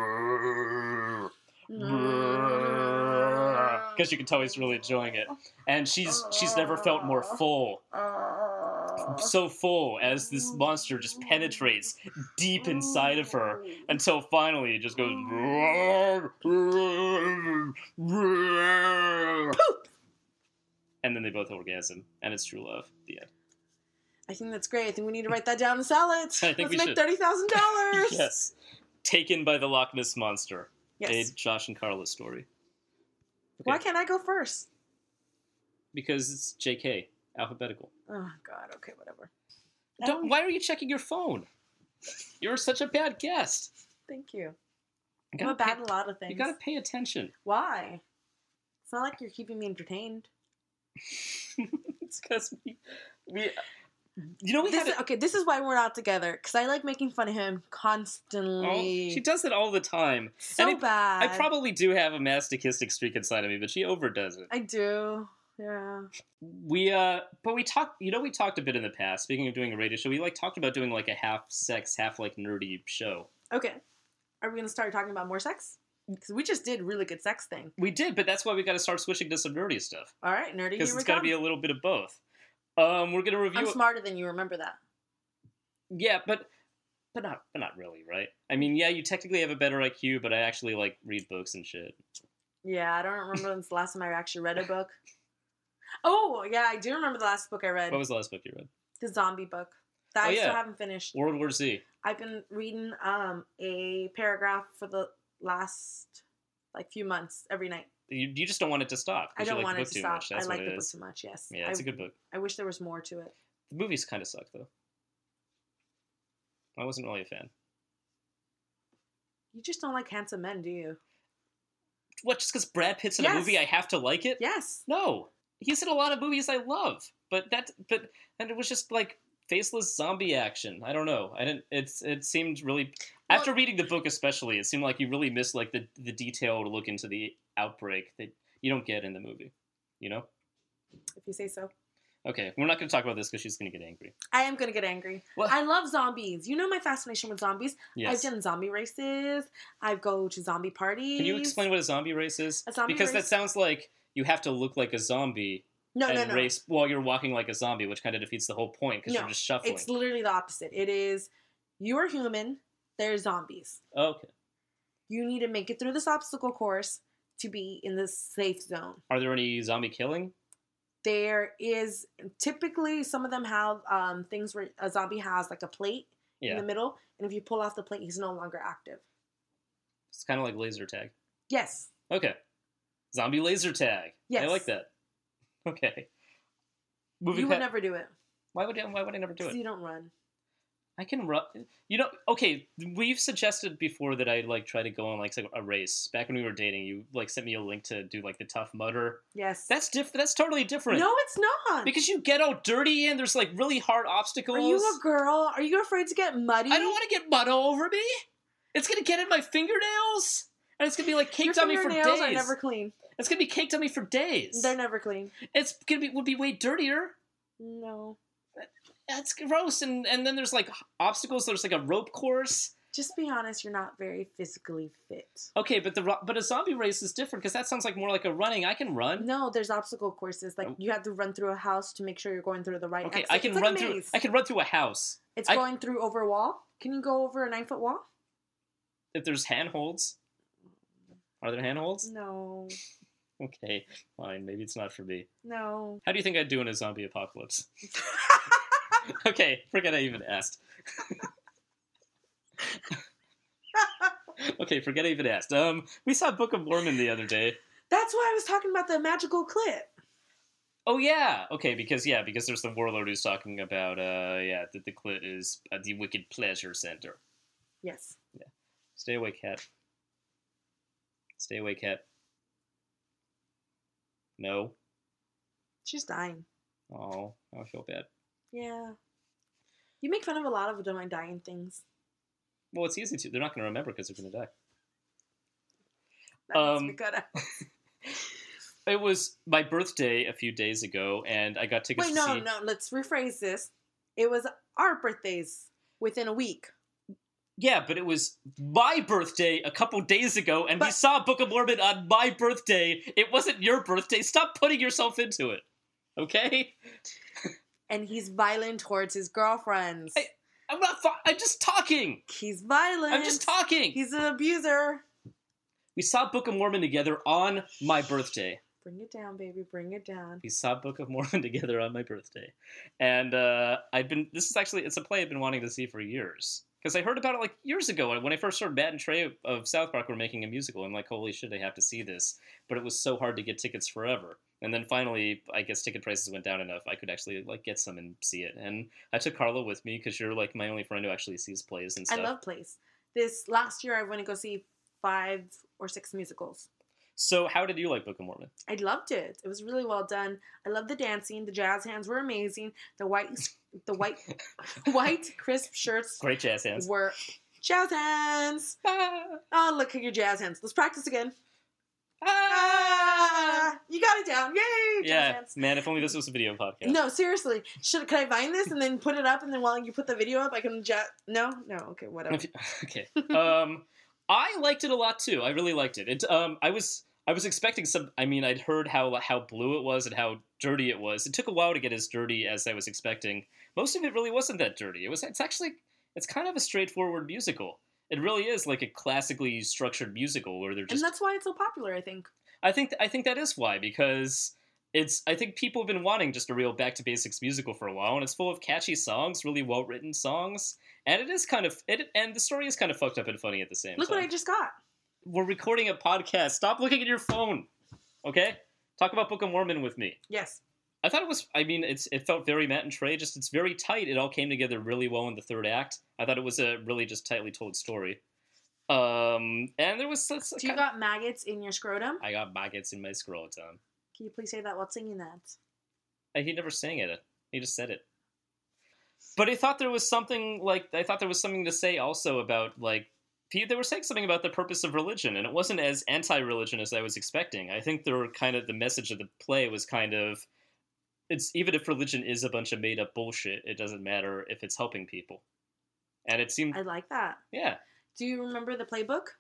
Because you can tell he's really enjoying it. And she's never felt more full. So full as this monster just penetrates deep inside of her until finally it just goes... And then they both orgasm. And it's true love. The end.
I think that's great. I think we need to write that down and sell it.
I think
Let's make $30,000.
Yes. Taken by the Loch Ness Monster.
Yes.
A Josh and Carla story.
Okay. Why can't I go first?
Because it's JK, alphabetical.
Oh, God. Okay, whatever.
Why are you checking your phone? You're such a bad guest.
Thank you. I'm bad at a lot of things.
You gotta pay attention.
Why? It's not like you're keeping me entertained.
It's because we you know,
this is why we're not together. Because I like making fun of him constantly.
Oh, she does it all the time.
Bad.
I probably do have a masochistic streak inside of me, but she overdoes it.
I do. Yeah.
We talked a bit in the past, speaking of doing a radio show, we talked about doing a half sex, half nerdy show.
Okay. Are we going to start talking about more sex? Because we just did really good sex thing.
We did, but that's why we got to start switching to some nerdy stuff.
All right, nerdy.
Because it's got to be a little bit of both. We're gonna review.
I'm smarter than you. Remember that.
Yeah, but not really, right? I mean, yeah, you technically have a better IQ, but I actually read books and shit.
Yeah, I don't remember when's the last time I actually read a book. Oh, yeah, I do remember the last book I read.
What was the last book you read?
The zombie book that I still haven't finished.
World War Z.
I've been reading a paragraph for the last few months every night.
You just don't want it to stop.
I don't want it to stop. I like the book too much, yes.
Yeah, it's a good book.
I wish there was more to it.
The movies kind of suck, though. I wasn't really a fan.
You just don't like handsome men, do you?
What, just because Brad Pitt's in a movie I have to like it?
Yes.
No. He's in a lot of movies I love. But it was just faceless zombie action. I don't know. It seemed really... After reading the book especially, it seemed like you really missed the detailed look into the outbreak that you don't get in the movie. You know?
If you say so.
Okay, we're not going to talk about this because she's going to get angry.
I am going to get angry. What? I love zombies. You know my fascination with zombies.
Yes.
I've done zombie races. I go to zombie parties.
Can you explain what a zombie race is? Because that sounds like you have to look like a zombie.
No.
Race while you're walking like a zombie, which kind of defeats the whole point because you're just shuffling.
It's literally the opposite. It is, you're human, they're zombies.
Okay.
You need to make it through this obstacle course to be in the safe zone.
Are there any zombie killing?
There is, typically some of them have things where a zombie has a plate in the middle, and if you pull off the plate, he's no longer active.
It's kind of like laser tag.
Yes.
Okay. Zombie laser tag.
Yes.
I like that. Okay.
You would never do it.
Why would I never do it?
Because you don't run.
I can run. Okay, we've suggested before that I like try to go on like a race. Back when we were dating, you like sent me a link to do like the Tough Mudder.
Yes.
That's That's totally different.
No, it's not.
Because you get all dirty and there's like really hard obstacles.
Are you a girl? Are you afraid to get muddy?
I don't want to get mud all over me. It's gonna get in my fingernails, and it's gonna be like caked on me for days.
Your fingernails are never clean.
It's gonna be caked on me for days.
They're never clean.
Would be way dirtier.
No.
That's gross, and then there's like obstacles. There's like a rope course.
Just be honest, you're not very physically fit.
Okay, but a zombie race is different because that sounds like more like a running. I can run.
No, there's obstacle courses. Like you have to run through a house to make sure you're going through the right.
Okay,
exit.
I can run through. I can run through a house.
It's going through over a wall. Can you go over a 9-foot wall?
If there's handholds, are there handholds?
No.
Okay, fine. Maybe it's not for me.
No.
How do you think I'd do in a zombie apocalypse? Okay, forget I even asked. Okay, forget I even asked. We saw Book of Mormon the other day.
That's why I was talking about the magical clit.
Oh yeah, okay, because there's the warlord who's talking about that the clit is the wicked pleasure center.
Yes.
Yeah. Stay away, cat. Stay away, cat. No.
She's dying.
Oh, I feel bad.
Yeah. You make fun of a lot of my dying things.
Well, it's easy to. They're not going to remember because they're going to die.
That makes me cut out.
It was my birthday a few days ago, and I got tickets to see...
Wait, no, let's rephrase this. It was our birthdays within a week.
Yeah, but it was my birthday a couple days ago, and we saw Book of Mormon on my birthday. It wasn't your birthday. Stop putting yourself into it. Okay?
And he's violent towards his girlfriends.
I'm not... I'm just talking!
He's violent.
I'm just talking!
He's an abuser. We
saw Book of Mormon together on my birthday.
Bring it down, baby. Bring it down.
We saw Book of Mormon together on my birthday. And it's a play I've been wanting to see for years. Because I heard about it like years ago when I first heard Matt and Trey of South Park were making a musical. I'm like, holy shit, I have to see this. But it was so hard to get tickets forever. And then finally, I guess ticket prices went down enough. I could actually like get some and see it. And I took Carla with me because you're like my only friend who actually sees plays and stuff.
I love plays. This last year I went to go see 5 or 6 musicals.
So how did you like Book of Mormon?
I loved it. It was really well done. I loved the dancing. The jazz hands were amazing. The white crisp shirts.
Great jazz hands.
Were jazz hands. Oh, look at your jazz hands. Let's practice again. You got it down. Yay! Jazz hands.
Man, if only this was a video podcast.
No, seriously. Could I find this and then put it up and then while you put the video up I can No? No, okay, whatever.
Okay. I liked it a lot too. I really liked it. I was expecting some. I mean, I'd heard how blue it was and how dirty it was. It took a while to get as dirty as I was expecting. Most of it really wasn't that dirty. It's kind of a straightforward musical. It really is like a classically structured musical where they're just.
And that's why it's so popular, I think.
I think that is why, because I think people have been wanting just a real back to basics musical for a while, and it's full of catchy songs, really well written songs, and and the story is kind of fucked up and funny at the same time.
Look what I just got.
We're recording a podcast. Stop looking at your phone. Okay? Talk about Book of Mormon with me.
Yes.
I thought it felt very Matt and Trey. It's very tight. It all came together really well in the third act. I thought it was a really just tightly told story. And there was...
So you got maggots in your scrotum?
I got maggots in my scrotum.
Can you please say that while singing that?
He never sang it. He just said it. But I thought there was something to say also about, like, they were saying something about the purpose of religion, and it wasn't as anti-religion as I was expecting. I think the message of the play was kind of, it's even if religion is a bunch of made-up bullshit, it doesn't matter if it's helping people. And it seemed...
I like that.
Yeah.
Do you remember the playbook?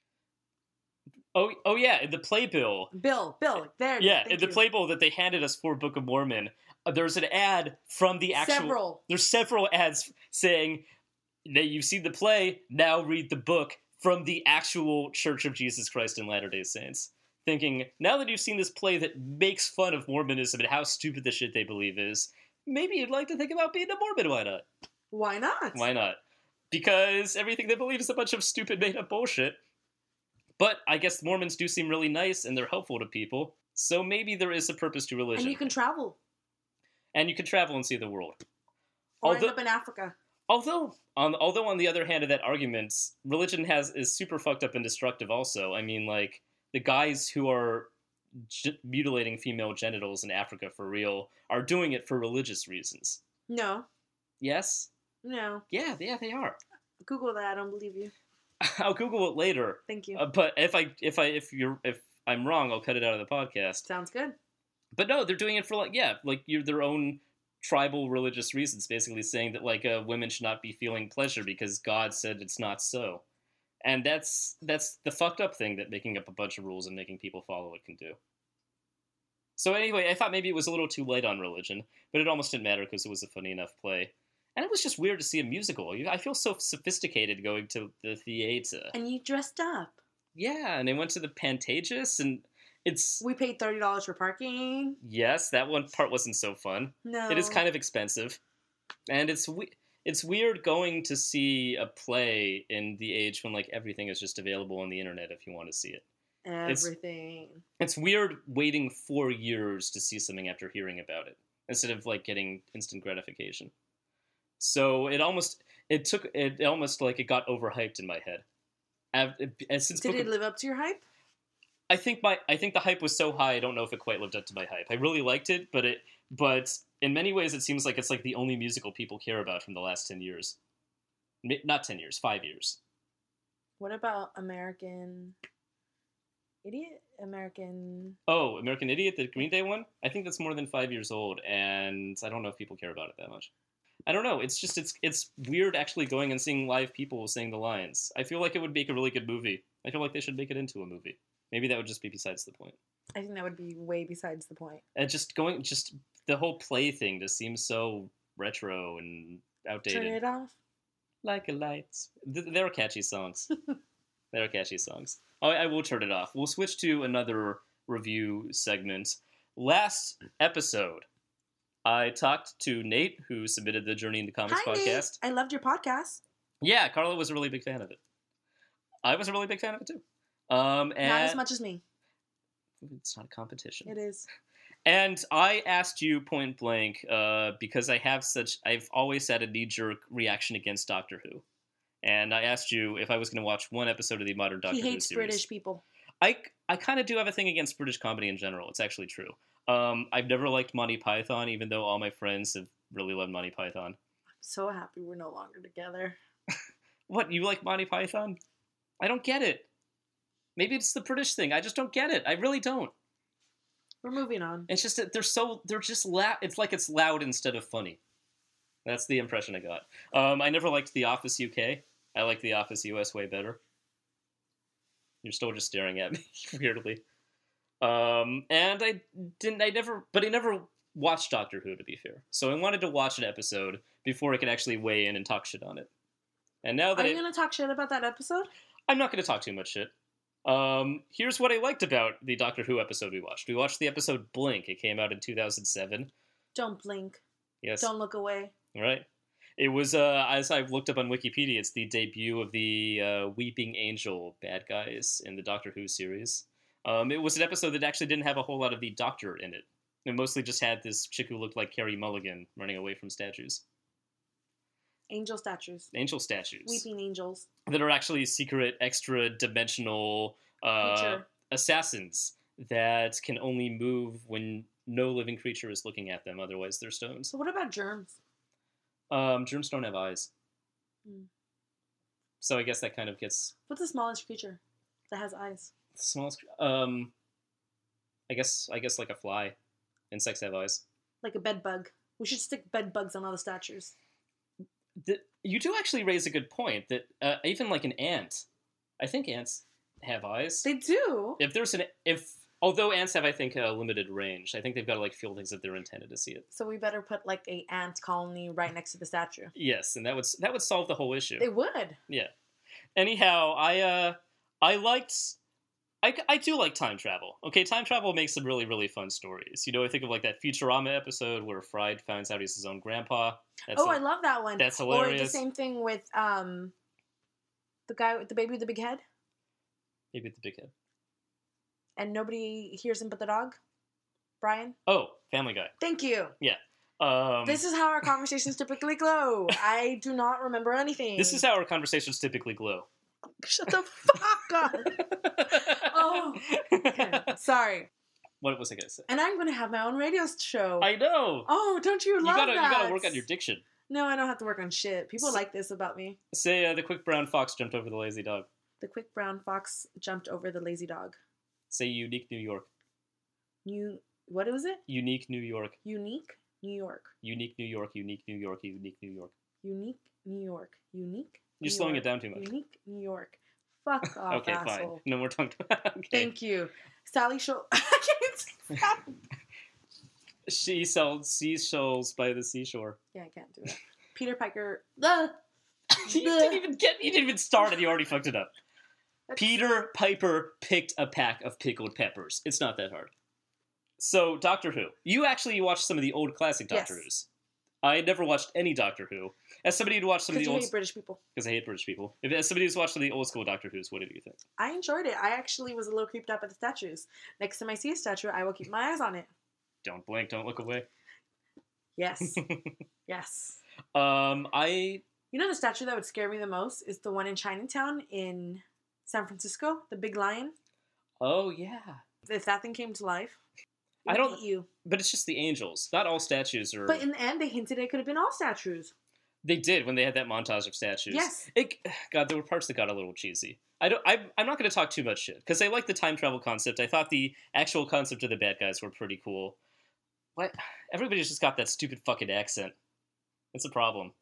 Oh yeah, in the playbill.
Bill, there.
Yeah, in the playbill that they handed us for Book of Mormon, there's an ad from the actual... There's several ads saying... Now you've seen the play, now read the book from the actual Church of Jesus Christ in Latter-day Saints. Thinking, now that you've seen this play that makes fun of Mormonism and how stupid the shit they believe is, maybe you'd like to think about being a Mormon, why not?
Why not?
Why not? Because everything they believe is a bunch of stupid made-up bullshit. But I guess Mormons do seem really nice and they're helpful to people. So maybe there is a purpose to religion.
And you can travel.
And you can travel and see the world.
Or end up in Africa.
Although on the other hand of that argument, religion is super fucked up and destructive also. I mean, like, the guys who are mutilating female genitals in Africa for real are doing it for religious reasons.
No.
Yes?
No.
Yeah, they are.
Google that. I don't believe you.
I'll Google it later.
Thank you.
But if I'm wrong, I'll cut it out of the podcast.
Sounds good.
But no, they're doing it for their own tribal religious reasons, basically saying that women should not be feeling pleasure because God said it's not so. And that's the fucked up thing that making up a bunch of rules and making people follow it can do. So anyway, I thought maybe it was a little too light on religion, but it almost didn't matter because it was a funny enough play. And it was just weird to see a musical. I feel so sophisticated going to the theater.
And you dressed up.
Yeah, and I went to the Pantages, and
we paid $30 for parking.
Yes, that one part wasn't so fun.
No.
It is kind of expensive. And it's weird going to see a play in the age when, everything is just available on the internet if you want to see it.
Everything.
It's weird waiting 4 years to see something after hearing about it, instead of, getting instant gratification. So it got overhyped in my head.
Did it live up to your hype?
I think the hype was so high. I don't know if it quite lived up to my hype. I really liked it, but in many ways it seems like it's the only musical people care about from the last 10 years. Not 10 years, 5 years.
What about American Idiot? American
Idiot, the Green Day one? I think that's more than 5 years old, and I don't know if people care about it that much. I don't know. It's just it's weird actually going and seeing live people saying the lines. I feel like it would make a really good movie. I feel like they should make it into a movie. Maybe that would just be besides the point.
I think that would be way besides the point.
And just the whole play thing just seems so retro and outdated.
Turn it off.
Like a light. They're catchy songs. They're catchy songs. Oh, I will turn it off. We'll switch to another review segment. Last episode, I talked to Nate, who submitted the Journey into Comics podcast.
Nate. I loved your podcast.
Yeah, Carla was a really big fan of it. I was a really big fan of it too. And
not as much as me.
It's not a competition.
It is.
And I asked you point blank because I've always had a knee-jerk reaction against Doctor Who. And I asked you if I was going to watch one episode of the modern Doctor Who series.
He hates British people.
I kind of do have a thing against British comedy in general. It's actually true. I've never liked Monty Python, even though all my friends have really loved Monty Python.
I'm so happy we're no longer together.
What, you like Monty Python? I don't get it. Maybe it's the British thing. I just don't get it. I really don't.
We're moving on.
It's just that they're just loud. It's like it's loud instead of funny. That's the impression I got. I never liked The Office UK. I like The Office US way better. You're still just staring at me weirdly. And I never watched Doctor Who, to be fair. So I wanted to watch an episode before I could actually weigh in and talk shit on it. And now that
Are you going to talk shit about that episode?
I'm not going to talk too much shit. Here's what I liked about the Doctor Who episode we watched. We watched the episode Blink. It came out in 2007.
Don't blink.
Yes.
Don't look away.
Right. It was, as I've looked up on Wikipedia, it's the debut of the Weeping Angel bad guys in the Doctor Who series. It was an episode that actually didn't have a whole lot of the Doctor in it. It mostly just had this chick who looked like Carey Mulligan running away from statues.
Angel statues.
Angel statues.
Weeping angels.
That are actually secret, extra-dimensional assassins that can only move when no living creature is looking at them, otherwise they're stones.
So what about germs?
Germs don't have eyes. So I guess that kind of gets...
What's the smallest creature that has eyes?
The smallest... I guess like a fly. Insects have eyes.
Like a bed bug. We should stick bed bugs on all the statues.
You do actually raise a good point that even like an ant, I think ants have eyes.
They do.
Although ants have, I think, a limited range. I think they've got to feel things if they're intended to see it.
So we better put like a ant colony right next to the statue.
Yes, and that would solve the whole issue.
It would.
Yeah. Anyhow, I do like time travel. Okay, time travel makes some really, really fun stories. I think of like that Futurama episode where Fry finds out he's his own grandpa.
I love that one.
That's hilarious.
Or the same thing with the guy with the baby with the big head.
Maybe the big head.
And nobody hears him but the dog? Brian?
Oh, Family Guy.
Thank you.
Yeah.
This is how our conversations typically glow. I do not remember anything.
This is how our conversations typically glow.
Shut the fuck up. Oh. Okay. Sorry.
What was I going to say?
And I'm going to have my own radio show.
I know.
Oh, don't you love that?
You gotta work on your diction.
No, I don't have to work on shit. People like this about me.
Say the quick brown fox jumped over the lazy dog.
The quick brown fox jumped over the lazy dog.
Say unique New York.
What was it?
Unique New York.
Unique New York.
Unique New York. Unique New York. Unique New York.
Unique New York. Unique.
You're slowing it down too much.
Unique New York. Fuck off,
okay,
asshole.
fine. No more tongue. Okay.
Thank you. Sally Show. I can't stop.
She sells seashells by the seashore.
Yeah, I can't do that. Peter Piper.
You didn't even start and you already fucked it up. Peter Piper picked a pack of pickled peppers. It's not that hard. So, Doctor Who. You actually watched some of the old classic Doctor Who's. I had never watched any Doctor Who. As somebody who'd watched some of the old...
Because you hate British people.
Because I hate British people. As somebody who's watched some of the old school Doctor Who's, what did you think?
I enjoyed it. I actually was a little creeped out by the statues. Next time I see a statue, I will keep my eyes on it.
Don't blink, don't look away.
Yes. Yes.
You
know the statue that would scare me the most is the one in Chinatown in San Francisco, the big lion.
Oh, yeah.
If that thing came to life,
I don't...
eat you.
But it's just the angels. Not all statues are...
But in the end, they hinted it could have been all statues.
They did when they had that montage of statues.
Yes.
God, there were parts that got a little cheesy. I'm not going to talk too much shit, because I like the time travel concept. I thought the actual concept of the bad guys were pretty cool. What? Everybody's just got that stupid fucking accent. It's a problem.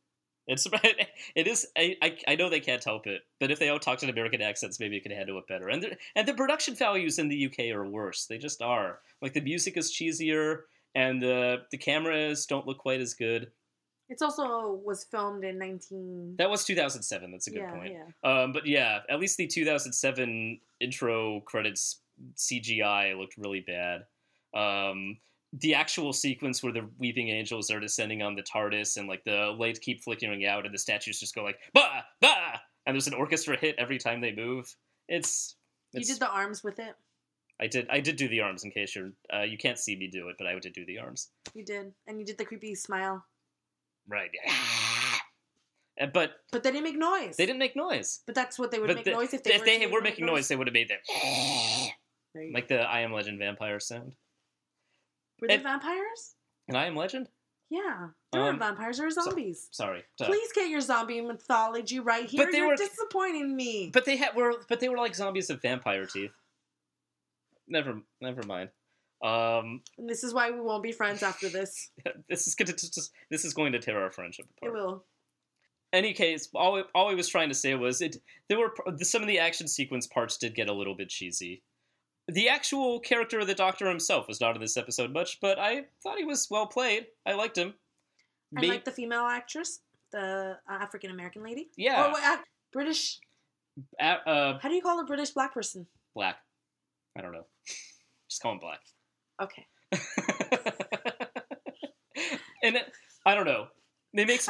It is. I know they can't help it, but if they all talked in American accents, maybe it could handle it better. And the production values in the UK are worse. They just are. Like, the music is cheesier, and the cameras don't look quite as good.
It also was filmed in
That was 2007. That's a good point.
Yeah.
But yeah, at least the 2007 intro credits CGI looked really bad. The actual sequence where the weeping angels are descending on the TARDIS and like the lights keep flickering out and the statues just go like bah bah, and there's an orchestra hit every time they move. It's
you did the arms with it.
I did do the arms in case you can't see me do it, but I did do the arms.
You did, and you did the creepy smile.
Right. Yeah. But
they didn't make noise.
They didn't make noise.
But that's what they would make noise if they
were making noise. They would have made that like the I Am Legend vampire sound.
Were they vampires?
In I Am Legend?
Yeah. There were vampires. There were zombies.
Sorry.
Please get your zombie mythology right here.
But
You're disappointing me.
But they were like zombies with vampire teeth. Never mind.
And this is why we won't be friends after this.
This is going to tear our friendship apart.
It will.
Any case, all I was trying to say was some of the action sequence parts did get a little bit cheesy. The actual character of the Doctor himself was not in this episode much, but I thought he was well played. I liked him.
I like the female actress, the African American lady.
Yeah.
British.
How
do you call a British black person?
Black. I don't know. Just call him Black.
Okay.
And I don't know. It makes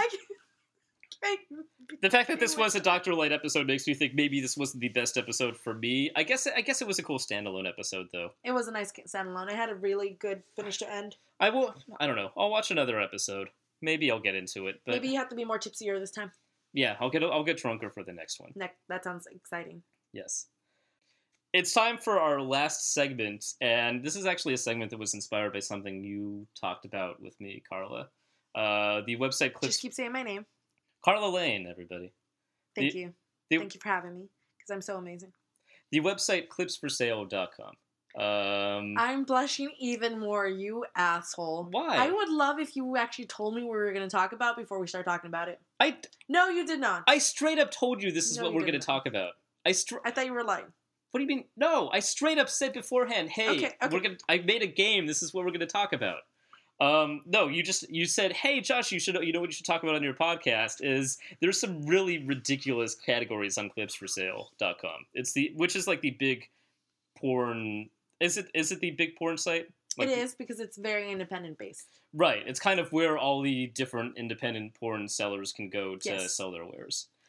the fact that this was a Dr. Light episode makes me think maybe this wasn't the best episode for me. I guess it was a cool standalone episode though.
It was a nice standalone. It had a really good finish to end.
I don't know. I'll watch another episode. Maybe I'll get into it. But
maybe you have to be more tipsier this time.
Yeah, I'll get drunker for the next one.
That sounds exciting.
Yes. It's time for our last segment, and this is actually a segment that was inspired by something you talked about with me, Carla. The website clips...
Just keep saying my name.
Carla Lane, everybody.
Thank you. Thank you for having me, because I'm so amazing.
The website clipsforsale.com.
I'm blushing even more, you asshole.
Why?
I would love if you actually told me what we were going to talk about before we start talking about it. No, you did not.
I straight up told you this is what we're going to talk about. I
thought you were lying.
What do you mean? No, I straight up said beforehand, hey, okay. I made a game, this is what we're going to talk about. No, you said, hey, Josh, you know what you should talk about on your podcast is there's some really ridiculous categories on clipsforsale.com. Which is like the big porn, is it the big porn site?
Like, it is, because it's very independent based.
Right, it's kind of where all the different independent porn sellers can go to sell their wares.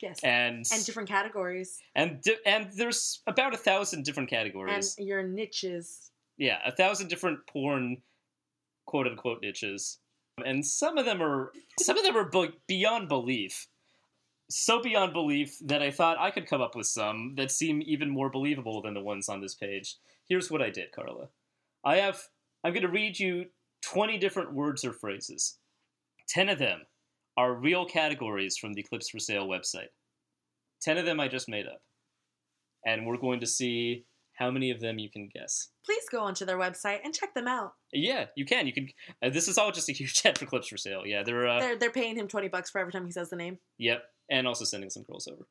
Yes.
And
different categories.
And there's about 1,000 different categories.
And your niches.
Yeah, 1,000 different porn, quote unquote, niches. And some of them are beyond belief. So beyond belief that I thought I could come up with some that seem even more believable than the ones on this page. Here's what I did, Carla. I'm going to read you 20 different words or phrases. 10 of them are real categories from the Clips for Sale website. 10 of them I just made up. And we're going to see how many of them you can guess.
Please go onto their website and check them out.
Yeah, you can. You can. This is all just a huge ad for Clips for Sale. Yeah,
they're paying him $20 for every time he says the name.
Yep, and also sending some girls over.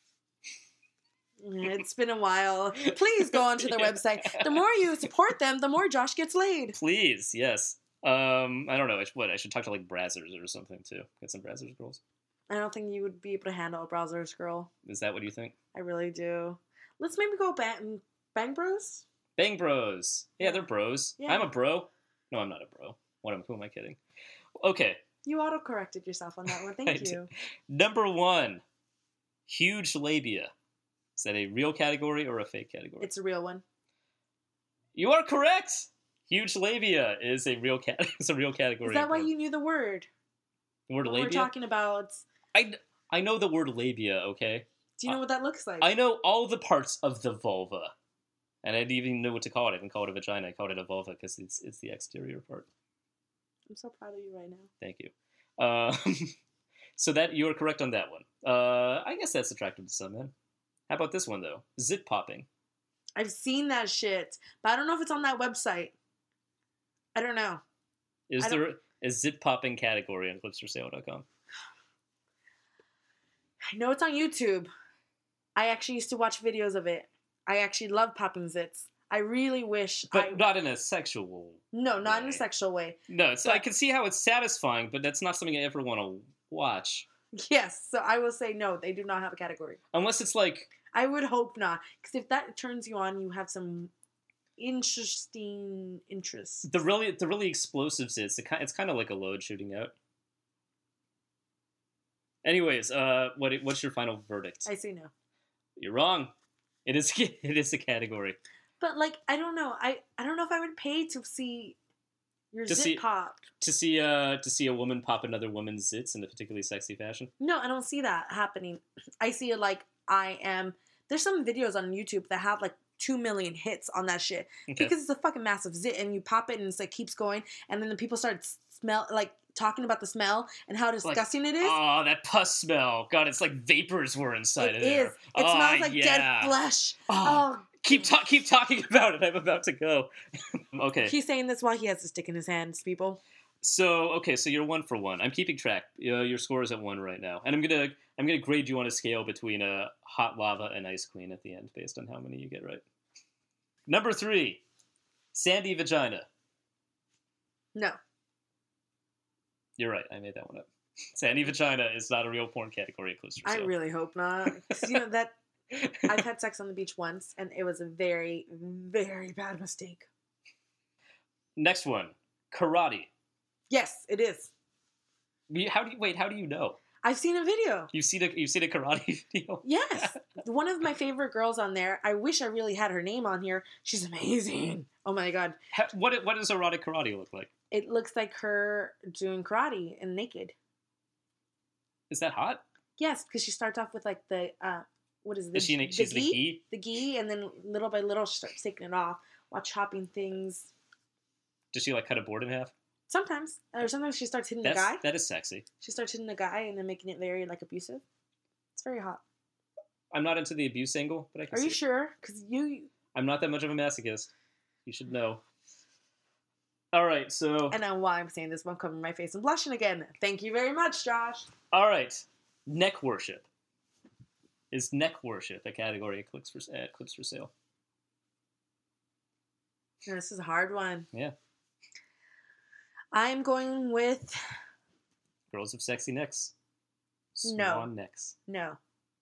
It's been a while. Please go onto their website. The more you support them, the more Josh gets laid.
Please, yes. I don't know. I should talk to like Brazzers or something too. Get some Brazzers girls.
I don't think you would be able to handle a Brazzers girl.
Is that what you think?
I really do. Let's maybe go Bang Bros?
Bang Bros. Yeah, they're bros. Yeah. I'm a bro. No, I'm not a bro. Who am I kidding? Okay.
You auto-corrected yourself on that one. Thank you.
Number 1. Huge labia. Is that a real category or a fake category?
It's a real one.
You are correct! Huge labia is a real category.
Is that why you knew the word?
The word labia?
We're talking about...
I know the word labia, okay?
Do you know what that looks like?
I know all the parts of the vulva. And I didn't even know what to call it. I didn't call it a vagina. I called it a vulva because it's the exterior part.
I'm so proud of you right now.
Thank you. So that you are correct on that one. I guess that's attractive to some men. How about this one, though? Zit popping.
I've seen that shit, but I don't know if it's on that website. I don't know.
Is there a zit popping category on clipsforsale.com?
I know it's on YouTube. I actually used to watch videos of it. I actually love popping zits. I really wish
But not in a sexual
No, not
way.
in a sexual way.
No, I can see how it's satisfying, but that's not something I ever want to watch.
Yes, so I will say no, they do not have a category.
Unless it's like...
I would hope not, because if that turns you on, you have some interesting interests.
The really explosive zits, it's kind of like a load shooting out. Anyways, what's your final verdict?
I say no.
You're wrong. It is a category.
But like, I don't know. I don't know if I would pay to see your zit pop.
To see a woman pop another woman's zits in a particularly sexy fashion.
No, I don't see that happening. I see it like there's some videos on YouTube that have like 2 million hits on that shit. Okay. Because it's a fucking massive zit and you pop it and it's like keeps going and then the people start talking about the smell and how disgusting it is.
Oh, that pus smell. God, it's like vapors were inside of there.
It smells like dead flesh. Oh.
Keep talking about it. I'm about to go. Okay.
He's saying this while he has a stick in his hands, people.
So you're 1 for 1. I'm keeping track. Your score is at 1 right now, and I'm gonna grade you on a scale between a hot lava and ice queen at the end, based on how many you get right. Number 3, sandy vagina.
No.
You're right. I made that one up. Sandy vagina is not a real porn category at Clips for Sale.
I really hope not. You know that I've had sex on the beach once, and it was a very, very bad mistake.
Next one, karate.
Yes, it is.
How do you know?
I've seen a video.
You've seen a karate video?
Yes. One of my favorite girls on there. I wish I really had her name on here. She's amazing. Oh my god.
What does erotic karate look like?
It looks like her doing karate and naked.
Is that hot?
Yes, because she starts off with like the what is this?
She's the gi?
The gi, and then little by little she starts taking it off while chopping things.
Does she like cut a board in half?
Sometimes. Or sometimes she starts hitting the guy.
That is sexy.
She starts hitting the guy and then making it very like abusive. It's very hot.
I'm not into the abuse angle, but I can see.
Are you sure? Because
I'm not that much of a masochist. You should know. All right, so...
And now while I'm saying this, I'm covering my face and blushing again. Thank you very much, Josh.
All right. Neck worship. Is neck worship a category at Clips for Sale?
This is a hard one.
Yeah.
I'm going with...
Girls of sexy necks.
No.
Swan necks.
No.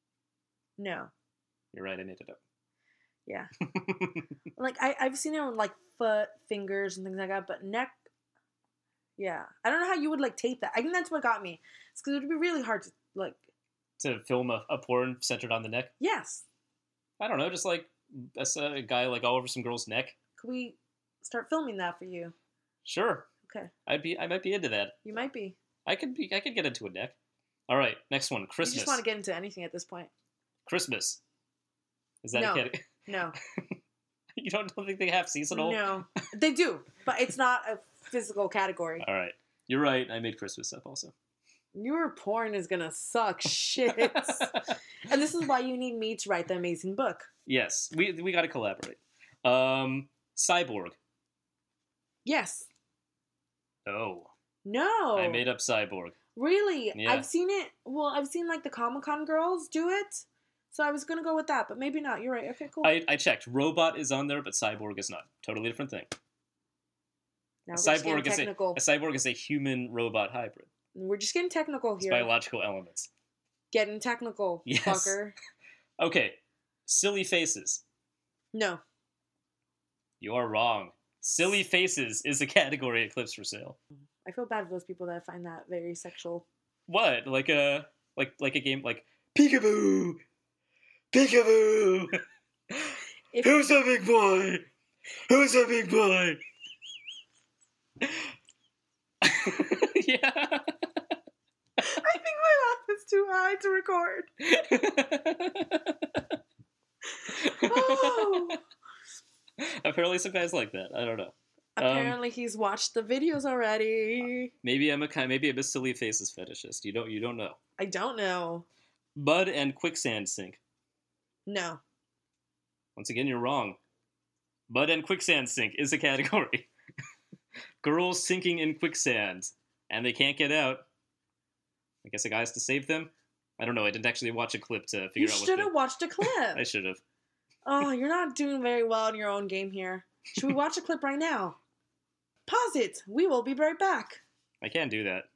You're right, I made it up.
Yeah. Like, I've seen it on, like, foot, fingers, and things like that, but neck... Yeah. I don't know how you would, like, tape that. I think that's what got me. It's because it would be really hard to, like...
to film a porn centered on the neck?
Yes.
I don't know, just like a guy like all over some girl's neck.
Could we start filming that for you?
Sure.
Okay.
I might be into that.
You might be.
I could get into a neck. All right, next one, Christmas.
You just want to get into anything at this point.
Christmas. Is that
No.
a category?
No.
You don't think they have seasonal?
No. They do, but it's not a physical category.
All right. You're right. I made Christmas up also.
Your porn is gonna suck shit. And this is why you need me to write the amazing book.
Yes, we got to collaborate. Cyborg.
Yes.
Oh.
No.
I made up Cyborg.
Really?
Yeah.
I've seen it. Well, I've seen like the Comic-Con girls do it. So I was going to go with that, but maybe not. You're right. Okay, cool.
I checked. Robot is on there, but Cyborg is not. Totally different thing.
Now
A
we're just getting
cyborg
technical.
a cyborg is a human-robot hybrid.
We're just getting technical
It's
here.
biological elements.
Getting technical,
Yes.
fucker.
Okay. Silly faces.
No.
You are wrong. Silly faces is a category at Clips for Sale.
I feel bad for those people that find that very sexual.
What? Like a game like Peekaboo! Peekaboo!
If-
Who's a big boy? Who's a big boy? Yeah.
I think my laugh is too high to record. Oh.
Apparently some guys like that. I don't know.
Apparently he's watched the videos already.
Maybe I'm a silly faces fetishist. You don't know.
I don't know.
Mud and quicksand sink.
No.
Once again, you're wrong. Mud and quicksand sink is a category. Girls sinking in quicksand, and they can't get out. I guess a guy has to save them. I don't know. I didn't actually watch a clip to figure
You
out what
should have watched a clip.
I should have.
Oh, you're not doing very well in your own game here. Should we watch a clip right now? Pause it. We will be right back.
I can't do that.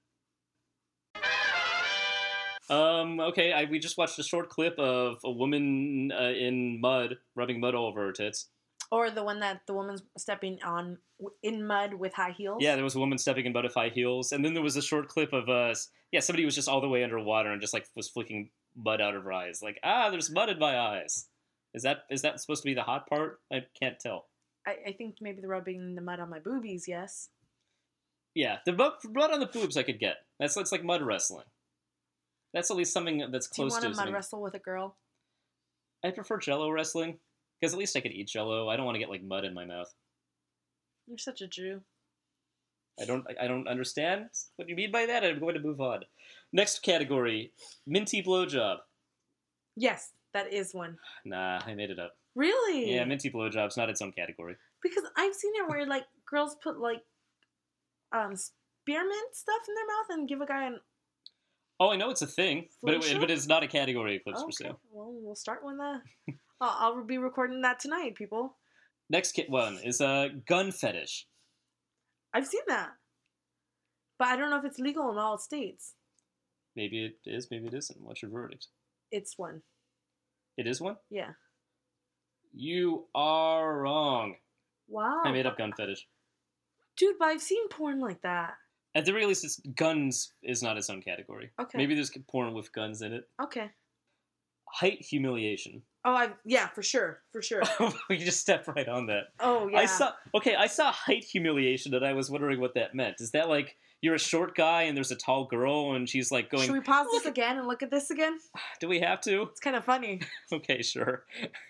Okay, we just watched a short clip of a woman in mud, rubbing mud all over her tits.
Or the one that the woman's stepping on in mud with high heels.
Yeah, there was a woman stepping in mud with high heels, and then there was a short clip of somebody was just all the way underwater and just like was flicking mud out of her eyes. Like, there's mud in my eyes. Is that supposed to be the hot part? I can't tell.
I think maybe the rubbing the mud on my boobies, yes.
Yeah, the mud on the boobs I could get. It's like mud wrestling. That's at least something that's
Do you
close
want
to
to mud
something.
wrestle with a girl?
I prefer Jello wrestling because at least I could eat Jello. I don't want to get like mud in my mouth.
You're such a Jew.
I don't understand what you mean by that. I'm going to move on. Next category, minty blowjob.
Yes, that is one.
Nah, I made it up.
Really?
Yeah, minty blowjob's not its own category.
Because I've seen it where like girls put like spearmint stuff in their mouth and give a guy an.
Oh, I know it's a thing, but
Felicia?
it's not a category of Clips
Oh,
for
okay.
Sale.
Well, we'll start when the. I'll be recording that tonight, people.
Next one is a gun fetish.
I've seen that, but I don't know if it's legal in all states.
Maybe it is, maybe it isn't. What's your verdict?
It's one.
It is one?
Yeah.
You are wrong.
Wow.
I made up gun fetish.
Dude, but I've seen porn like that.
At the very least, guns is not its own category.
Okay.
Maybe there's porn with guns in it.
Okay.
Height humiliation.
Oh, yeah, for sure. For sure.
We just stepped right on that.
Oh, yeah.
I saw height humiliation and I was wondering what that meant. Is that like you're a short guy and there's a tall girl and she's like going...
Should we pause this again and look at this again?
Do we have to?
It's kind of funny.
Okay, sure.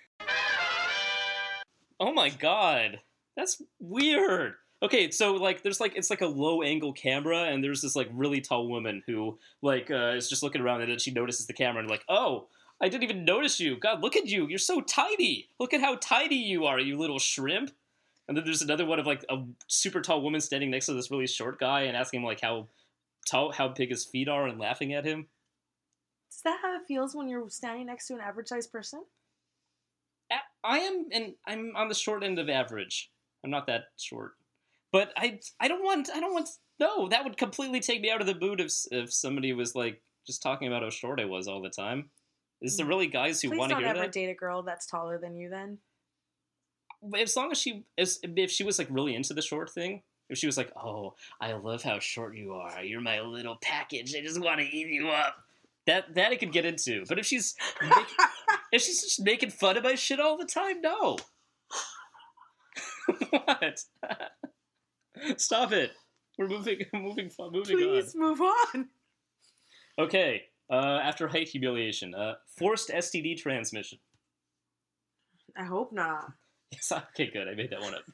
Oh my god. That's weird. Okay, so like there's like it's like a low angle camera and there's this like really tall woman who like is just looking around and then she notices the camera and like, "Oh, I didn't even notice you. God, look at you. You're so tiny. Look at how tiny you are, you little shrimp." And then there's another one of like a super tall woman standing next to this really short guy and asking him like how big his feet are and laughing at him.
Is that how it feels when you're standing next to an average sized person?
I'm on the short end of average. I'm not that short. But I don't want no, that would completely take me out of the mood if somebody was like just talking about how short I was all the time. Is there really guys who want to hear that?
Please don't ever date a girl that's taller than you then.
As long as if she was like really into the short thing, if she was like, "Oh, I love how short you are. You're my little package. I just want to eat you up." That I could get into. But if she's just making fun of my shit all the time, no. What? Stop it. We're moving
Please
on.
move on.
Okay. After height humiliation, forced STD transmission.
I hope not.
Yes. Okay. Good. I made that one up.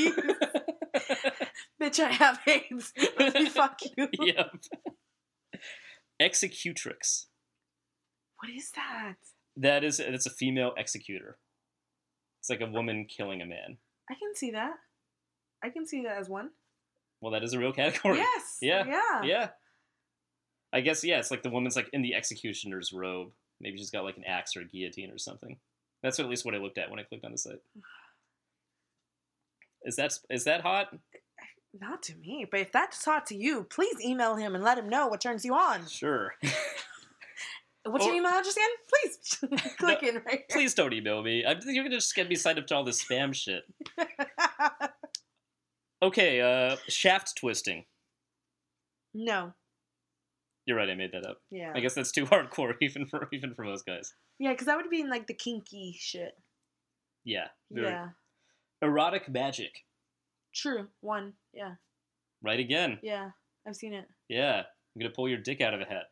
Bitch, I have AIDS. Let me fuck you.
Yep. Executrix.
What is that?
It's a female executor. It's like a woman killing a man.
I can see that. I can see that as one.
Well, that is a real category.
Yes.
Yeah. Yeah. I guess, yeah, it's like the woman's like in the executioner's robe. Maybe she's got like an axe or a guillotine or something. That's at least what I looked at when I clicked on the site. Is that hot?
Not to me, but if that's hot to you, please email him and let him know what turns you on.
Sure.
What's your email address again? Please click in right here.
Please don't email me. You're gonna just get me signed up to all this spam shit. Okay, shaft twisting.
No.
You're right, I made that up.
Yeah.
I guess that's too hardcore even for most guys.
Yeah, because that would be in like the kinky shit.
Yeah.
Yeah.
Erotic magic.
True. One. Yeah.
Right again.
Yeah. I've seen it.
Yeah. I'm gonna pull your dick out of a hat.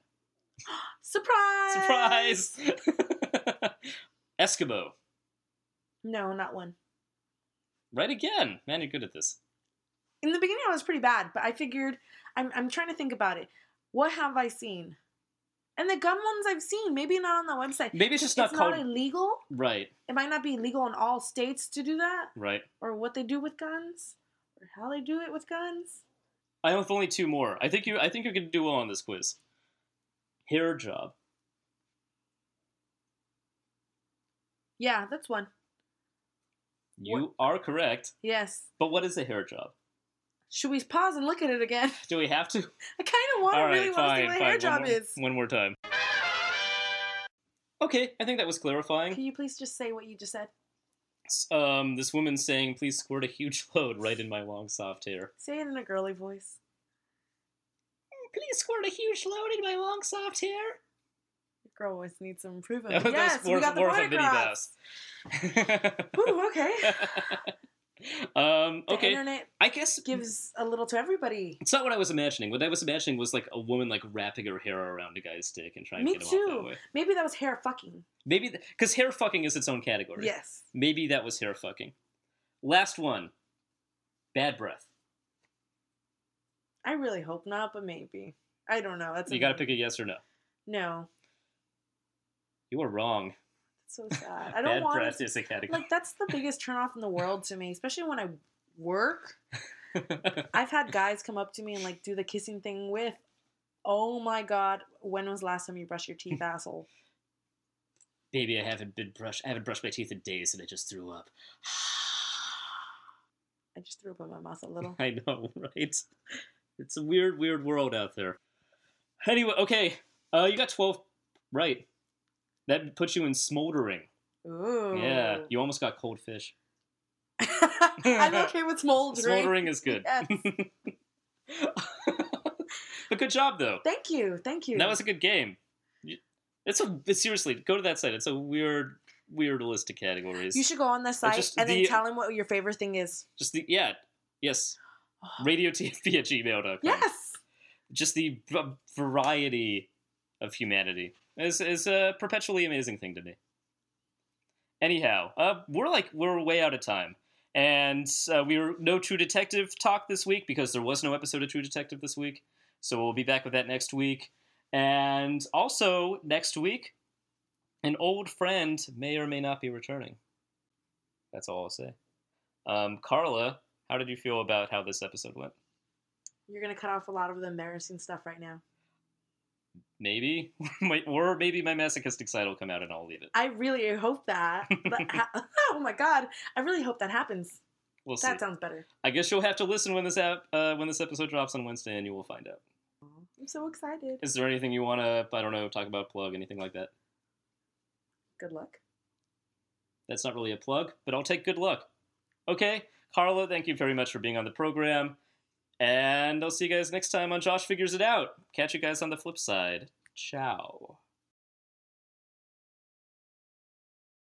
Surprise!
Surprise! Eskimo.
No, not one.
Right again. Man, you're good at this.
In the beginning, I was pretty bad, but I figured I'm trying to think about it. What have I seen? And the gun ones I've seen, maybe not on the website.
Maybe it's just not
it's
called...
not illegal.
Right.
It might not be illegal in all states to do that.
Right.
Or what they do with guns. Or how they do it with guns.
I have only two more. I think you can do well on this quiz. Hair job.
Yeah, that's one.
You are correct.
Yes.
But what is a hair job?
Should we pause and look at it again?
Do we have to?
I kind of want to really want to see what a hair job is.
One more time. Okay, I think that was clarifying.
Can you please just say what you just said?
This woman saying, "Please squirt a huge load right in my long, soft hair."
Say it in a girly voice.
Please squirt a huge load in my long, soft hair.
Your girl voice needs some improvement.
Yes, we got the point across.
Ooh, okay.
Okay.
The internet,
I guess,
gives a little to everybody.
It's not what I was imagining. What I was imagining was like a woman like wrapping her hair around a guy's dick and trying to get him off that way.
Maybe that was hair fucking.
Maybe because hair fucking is its own category.
Yes.
Maybe that was hair fucking. Last one. Bad breath.
I really hope not, but maybe. I don't know.
You got to pick a yes or no.
No.
You were wrong.
So sad. I don't want
Bad breath is a category.
Like, that's the biggest turnoff in the world to me, especially when I work. I've had guys come up to me and like do the kissing thing with, "Oh my god, when was the last time you brushed your teeth, asshole?"
Baby, I haven't brushed my teeth in days and I just threw up.
I just threw up in my mouth a little.
I know, right? It's a weird, weird world out there. Anyway, okay. You got 12 right. That puts you in smoldering.
Ooh.
Yeah, you almost got cold fish.
I'm okay with smoldering.
Smoldering is good.
Yes.
But good job, though.
Thank you.
That was a good game. Seriously, go to that site. It's a weird list of categories.
You should go on the site and then tell him what your favorite thing is.
Yes. RadioTFP@gmail.com.
Yes.
Just the variety of humanity is a perpetually amazing thing to me. Anyhow, we're way out of time. And we were no True Detective talk this week because there was no episode of True Detective this week. So we'll be back with that next week. And also, next week, an old friend may or may not be returning. That's all I'll say. Carla, how did you feel about how this episode went?
You're going to cut off a lot of the embarrassing stuff right now.
Maybe. Or maybe my masochistic side will come out and I'll leave it.
I really hope that. Oh my god. I really hope that happens.
We'll see.
That sounds better.
I guess you'll have to listen when this episode drops on Wednesday and you will find out.
I'm so excited.
Is there anything you want to, I don't know, talk about, plug, anything like that?
Good luck.
That's not really a plug, but I'll take good luck. Okay, Carla, thank you very much for being on the program. And I'll see you guys next time on Josh Figures It Out. Catch you guys on the flip side. Ciao.